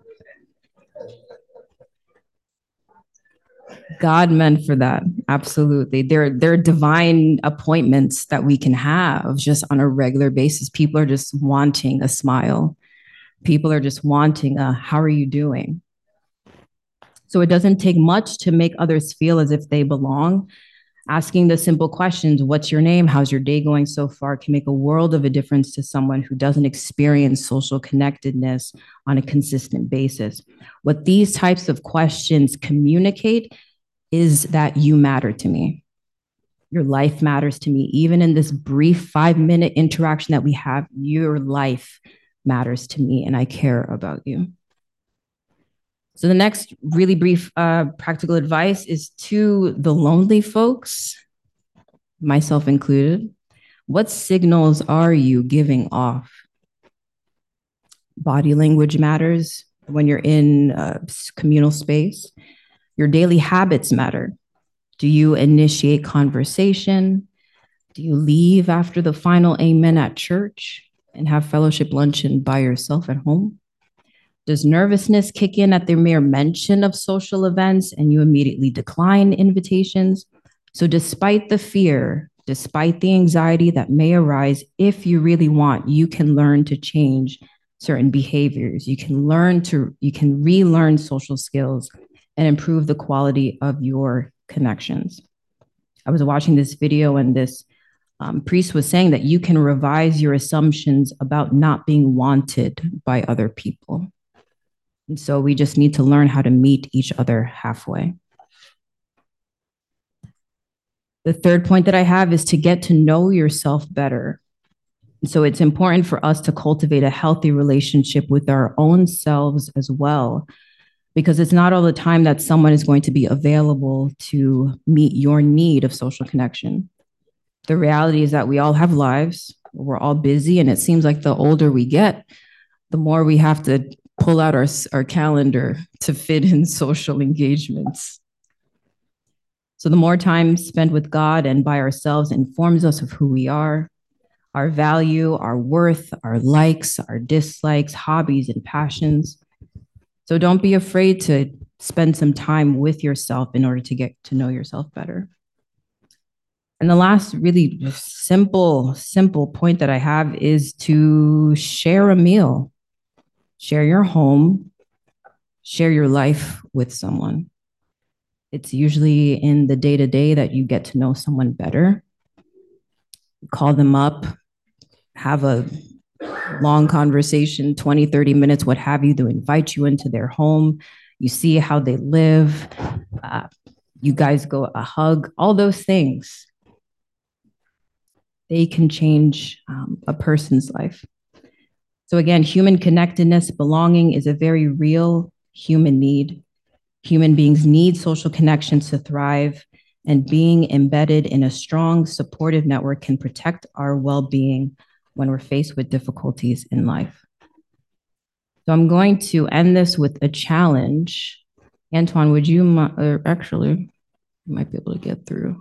God meant for that. Absolutely. There, there are divine appointments that we can have just on a regular basis. People are just wanting a smile. People are just wanting a, how are you doing? So it doesn't take much to make others feel as if they belong. Asking the simple questions, what's your name? How's your day going so far? Can make a world of a difference to someone who doesn't experience social connectedness on a consistent basis. What these types of questions communicate is that you matter to me. Your life matters to me. Even in this brief five minute interaction that we have, your life matters to me and I care about you. So the next really brief uh, practical advice is to the lonely folks, myself included. What signals are you giving off? Body language matters when you're in a communal space. Your daily habits matter. Do you initiate conversation? Do you leave after the final amen at church and have fellowship luncheon by yourself at home? Does nervousness kick in at the mere mention of social events and you immediately decline invitations? So despite the fear, despite the anxiety that may arise, if you really want, you can learn to change certain behaviors. You can learn to, you can relearn social skills and improve the quality of your connections. I was watching this video and this um, priest was saying that you can revise your assumptions about not being wanted by other people. And so we just need to learn how to meet each other halfway. The third point that I have is to get to know yourself better. And so it's important for us to cultivate a healthy relationship with our own selves as well, because it's not all the time that someone is going to be available to meet your need of social connection. The reality is that we all have lives, we're all busy, and it seems like the older we get, the more we have to pull out our, our calendar to fit in social engagements. So the more time spent with God and by ourselves informs us of who we are, our value, our worth, our likes, our dislikes, hobbies, and passions. So don't be afraid to spend some time with yourself in order to get to know yourself better. And the last really simple, simple point that I have is to share a meal, share your home, share your life with someone. It's usually in the day-to-day that you get to know someone better. Call them up, have a long conversation, twenty, thirty minutes, what have you, to invite you into their home. You see how they live. Uh, you guys go a hug, all those things. They can change um, a person's life. So again, human connectedness, belonging is a very real human need. Human beings need social connections to thrive, and being embedded in a strong, supportive network can protect our well-being when we're faced with difficulties in life. So I'm going to end this with a challenge. Antoine, would you, or actually, you might be able to get through.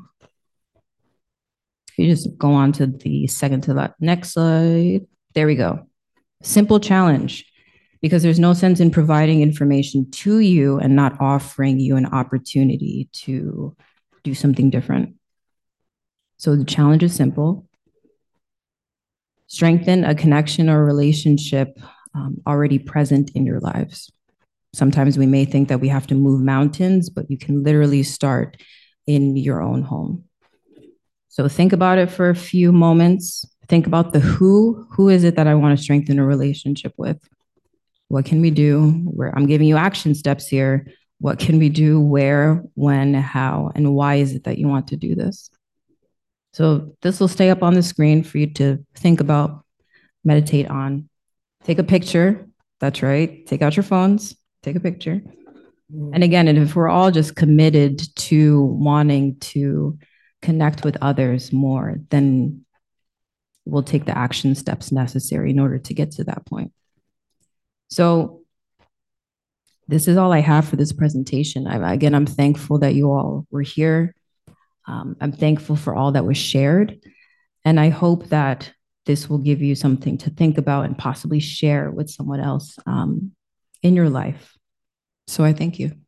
You just go on to the second to that next slide. There we go. Simple challenge, because there's no sense in providing information to you and not offering you an opportunity to do something different. So the challenge is simple. Strengthen a connection or relationship um, already present in your lives. Sometimes we may think that we have to move mountains, but you can literally start in your own home. So think about it for a few moments. Think about the who. Who is it that I want to strengthen a relationship with? What can we do? Where I'm giving you action steps here. What can we do? Where, when, how, and why is it that you want to do this? So this will stay up on the screen for you to think about, meditate on. Take a picture. That's right. Take out your phones. Take a picture. And again, and if we're all just committed to wanting to connect with others more, then we'll take the action steps necessary in order to get to that point. So this is all I have for this presentation. I, again, I'm thankful that you all were here. Um, I'm thankful for all that was shared. And I hope that this will give you something to think about and possibly share with someone else um, in your life. So I thank you.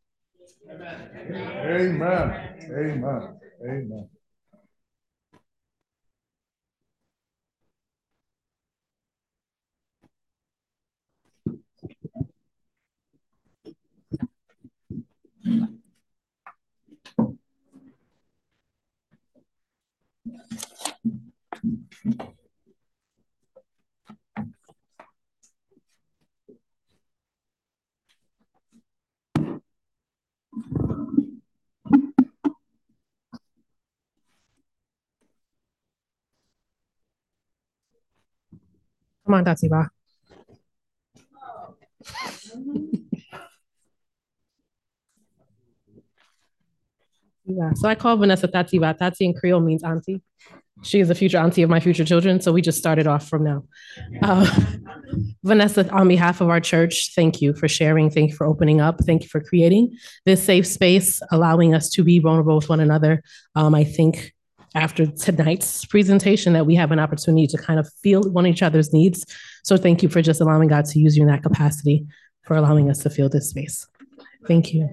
Amen. Amen. Amen. Come on, Tatsiba. Yeah, so I call Vanessa Tatsiba. Tatsi in Creole means auntie. She is the future auntie of my future children, so we just started off from now. Uh, Vanessa, on behalf of our church, thank you for sharing. Thank you for opening up. Thank you for creating this safe space, allowing us to be vulnerable with one another. Um, I think after tonight's presentation that we have an opportunity to kind of feel one each other's needs. So thank you for just allowing God to use you in that capacity, for allowing us to feel this space. Thank you.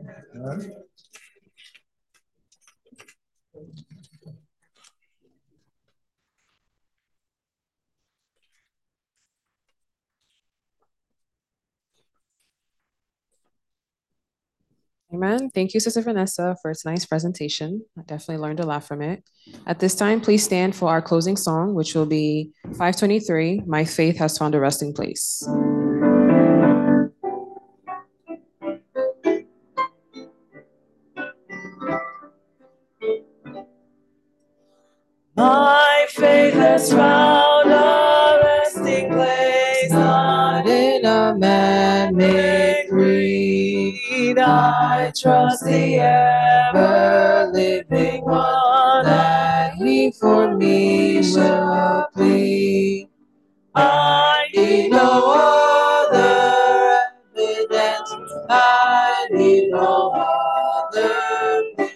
Amen. Thank you, Sister Vanessa, for tonight's presentation. I definitely learned a lot from it. At this time, please stand for our closing song, which will be five twenty-three, My Faith Has Found a Resting Place. My faith has found a resting place, not in a man-made creed. I trust the ever-living one, that he for me will plead. I need no other evidence, I need no other plea.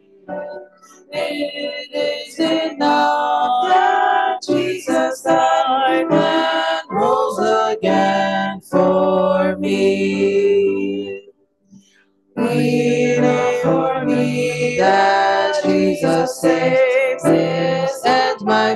It is enough that Jesus died and rose again for me. Waiting for me that Jesus saves.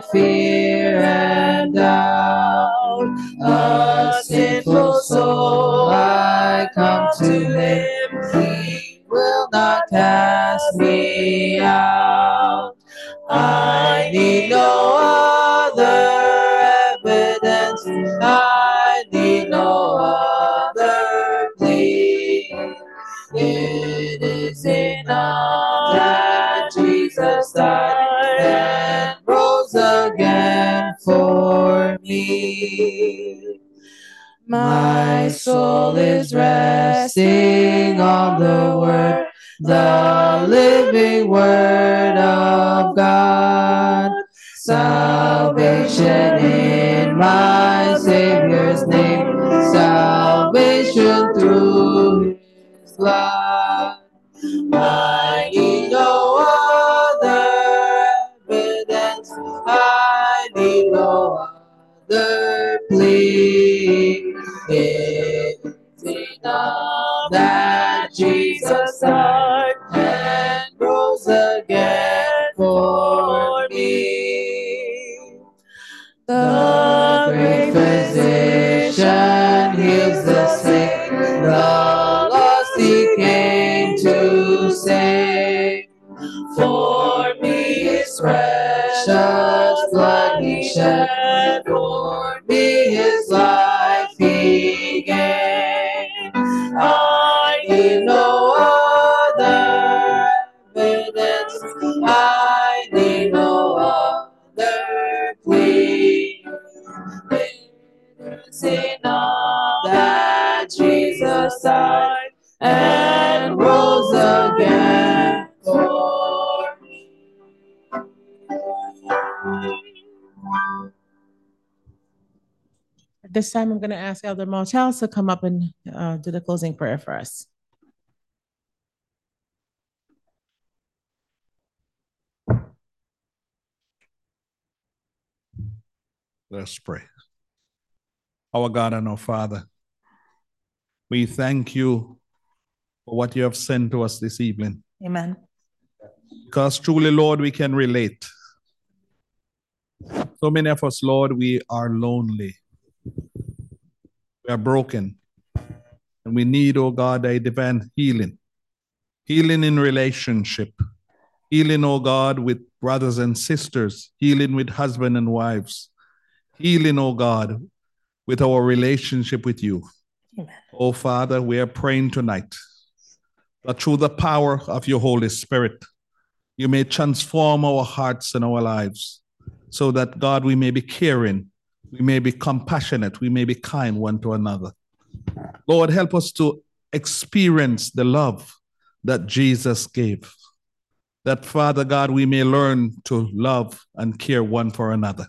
fear and doubt. A sinful soul I come to Him, He will not cast me out. I need no other evidence, I need no other plea. It is enough that Jesus died and rose again for me. My soul is resting on the word, the living word of God. Salvation in my Savior's name, salvation through His blood. I need no other evidence, I need no other plea. It's enough that Jesus died and rose again for me. The great physician heals the sick, the lost He came to save. For me His precious blood He shed, for me His life He gave. I need no other evidence, I need no other plea. It's enough that Jesus died and rose again for me. At this time, I'm going to ask Elder Martell to come up and uh, do the closing prayer for us. Let's pray. Our God and our Father, we thank you for what you have sent to us this evening. Amen. Because truly, Lord, we can relate. So many of us, Lord, we are lonely. We are broken. And we need, oh God, a divine healing. Healing in relationship. Healing, oh God, with brothers and sisters. Healing with husband and wives. Healing, oh God, with our relationship with you. Amen. Oh Father, we are praying tonight that through the power of your Holy Spirit, you may transform our hearts and our lives so that, God, we may be caring, we may be compassionate, we may be kind one to another. Lord, help us to experience the love that Jesus gave, that, Father God, we may learn to love and care one for another.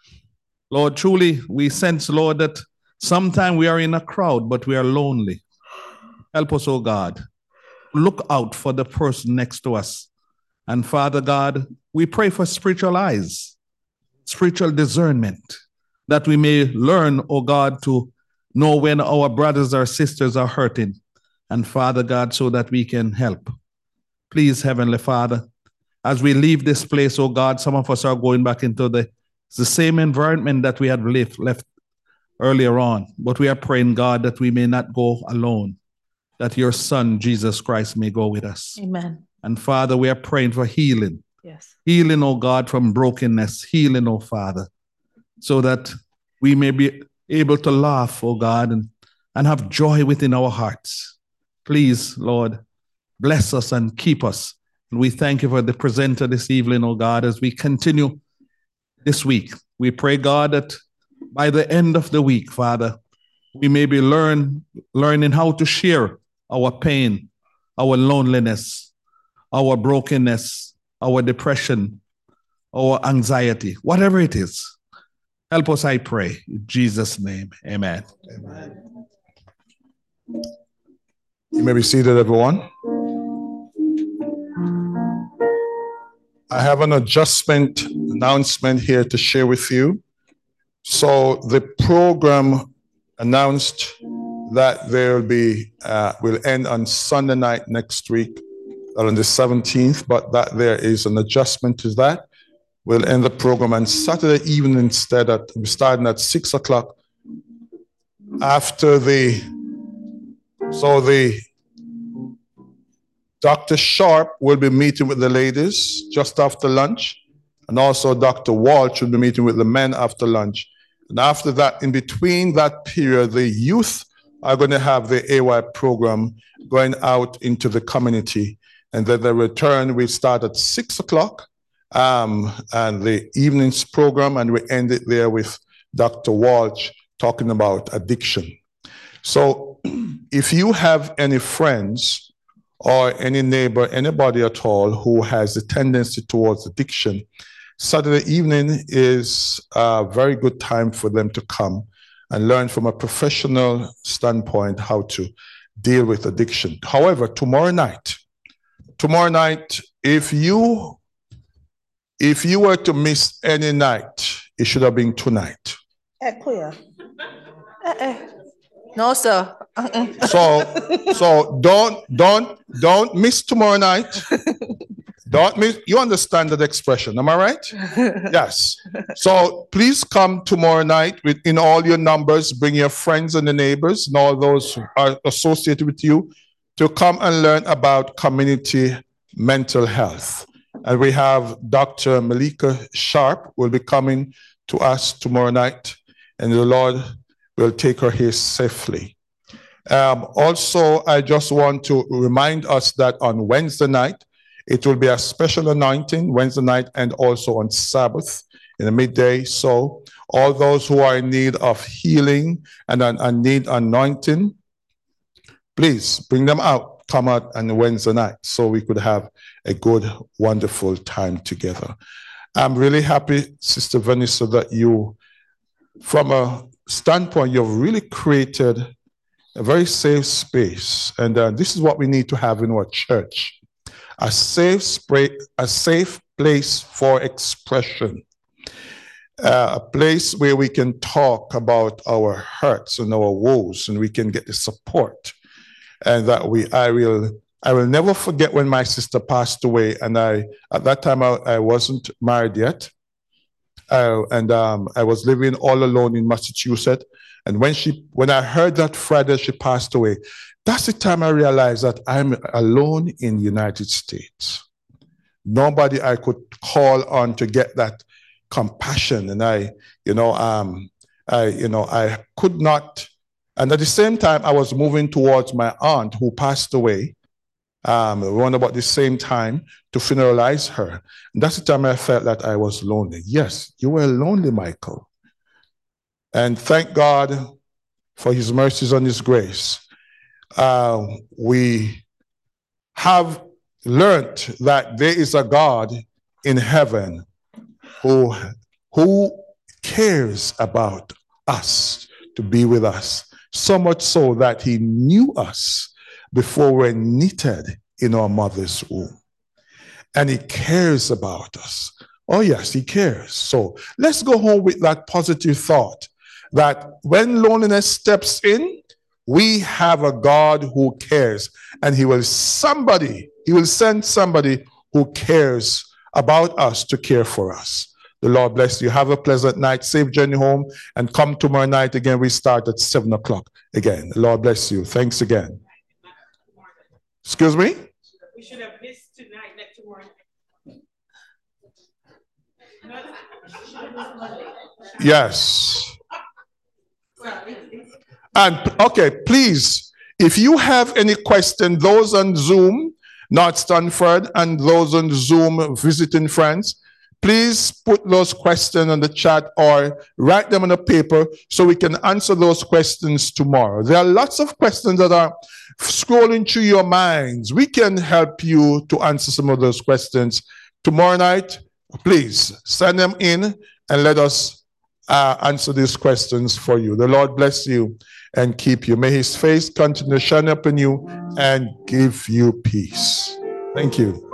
Lord, truly, we sense, Lord, that sometimes we are in a crowd, but we are lonely. Help us, oh God. Look out for the person next to us. And Father God, we pray for spiritual eyes, spiritual discernment, that we may learn, oh God, to know when our brothers or sisters are hurting. And Father God, so that we can help. Please, Heavenly Father, as we leave this place, oh God, some of us are going back into the, the same environment that we had left, left earlier on. But we are praying, God, that we may not go alone, that your Son, Jesus Christ, may go with us. Amen. And Father, we are praying for healing. Yes. Healing, oh God, from brokenness. Healing, oh Father, so that we may be able to laugh, oh God, and, and have joy within our hearts. Please, Lord, bless us and keep us. And we thank you for the presenter this evening, oh God, as we continue this week. We pray, God, that by the end of the week, Father, we may be learn, learning how to share our pain, our loneliness, our brokenness, our depression, our anxiety, whatever it is. Help us, I pray. In Jesus' name, amen. Amen. You may be seated, everyone. I have an adjustment announcement here to share with you. So the program announced that there will be, uh, will end on Sunday night next week, on the seventeenth, but that there is an adjustment to that. we'll end the program. And Saturday evening instead, at, we're starting at six o'clock. After the, so the Doctor Sharp will be meeting with the ladies just after lunch. And also Doctor Walsh will be meeting with the men after lunch. And after that, in between that period, the youth are going to have the A Y program going out into the community. And then the return, we start at six o'clock um, and the evening's program, and we end it there with Doctor Walsh talking about addiction. So if you have any friends or any neighbor, anybody at all who has a tendency towards addiction, Saturday evening is a very good time for them to come and learn from a professional standpoint how to deal with addiction. However, tomorrow night, tomorrow night, if you if you were to miss any night, it should have been tonight. Eh, clear. Eh, eh. No, sir. Uh-uh. So, so don't don't don't miss tomorrow night. Don't miss. You understand that expression? Am I right? Yes. So please come tomorrow night with in all your numbers. Bring your friends and the neighbors and all those who are associated with you to come and learn about community mental health. And we have Doctor Malika Sharp will be coming to us tomorrow night, and the Lord will take her here safely. Um, also, I just want to remind us that on Wednesday night, it will be a special anointing Wednesday night and also on Sabbath in the midday. So all those who are in need of healing and, and need anointing, please bring them out, come out on Wednesday night so we could have a good, wonderful time together. I'm really happy, Sister Vanessa, that you, from a standpoint, you've really created a very safe space. And uh, this is what we need to have in our church. A safe, spray, a safe place for expression, uh, a place where we can talk about our hurts and our woes, and we can get the support. And that we, I will, I will never forget when my sister passed away, and I, at that time, I, I wasn't married yet, uh, and um, I was living all alone in Massachusetts. And when she, when I heard that Friday she passed away, that's the time I realized that I'm alone in the United States. Nobody I could call on to get that compassion. And I, you know, um, I, you know, I could not. And at the same time, I was moving towards my aunt who passed away um, around about the same time to funeralize her. And that's the time I felt that I was lonely. Yes, you were lonely, Michael. And thank God for his mercies and his grace. Uh, we have learned that there is a God in heaven who, who cares about us, to be with us, so much so that he knew us before we were knitted in our mother's womb. And he cares about us. Oh yes, he cares. So let's go home with that positive thought that when loneliness steps in, we have a God who cares, and he will somebody, he will send somebody who cares about us to care for us. The Lord bless you. Have a pleasant night. Safe journey home, and come tomorrow night again. We start at seven o'clock again. The Lord bless you. Thanks again. Excuse me? We should have missed tonight, not tomorrow. Yes. And okay, please, if you have any question, those on Zoom, North Stanford, and those on Zoom visiting friends, please put those questions on the chat or write them on a paper so we can answer those questions tomorrow. There are lots of questions that are scrolling through your minds. We can help you to answer some of those questions tomorrow night. Please send them in and let us Uh, answer these questions for you. The Lord bless you and keep you. May his face continue to shine upon you and give you peace. Thank you.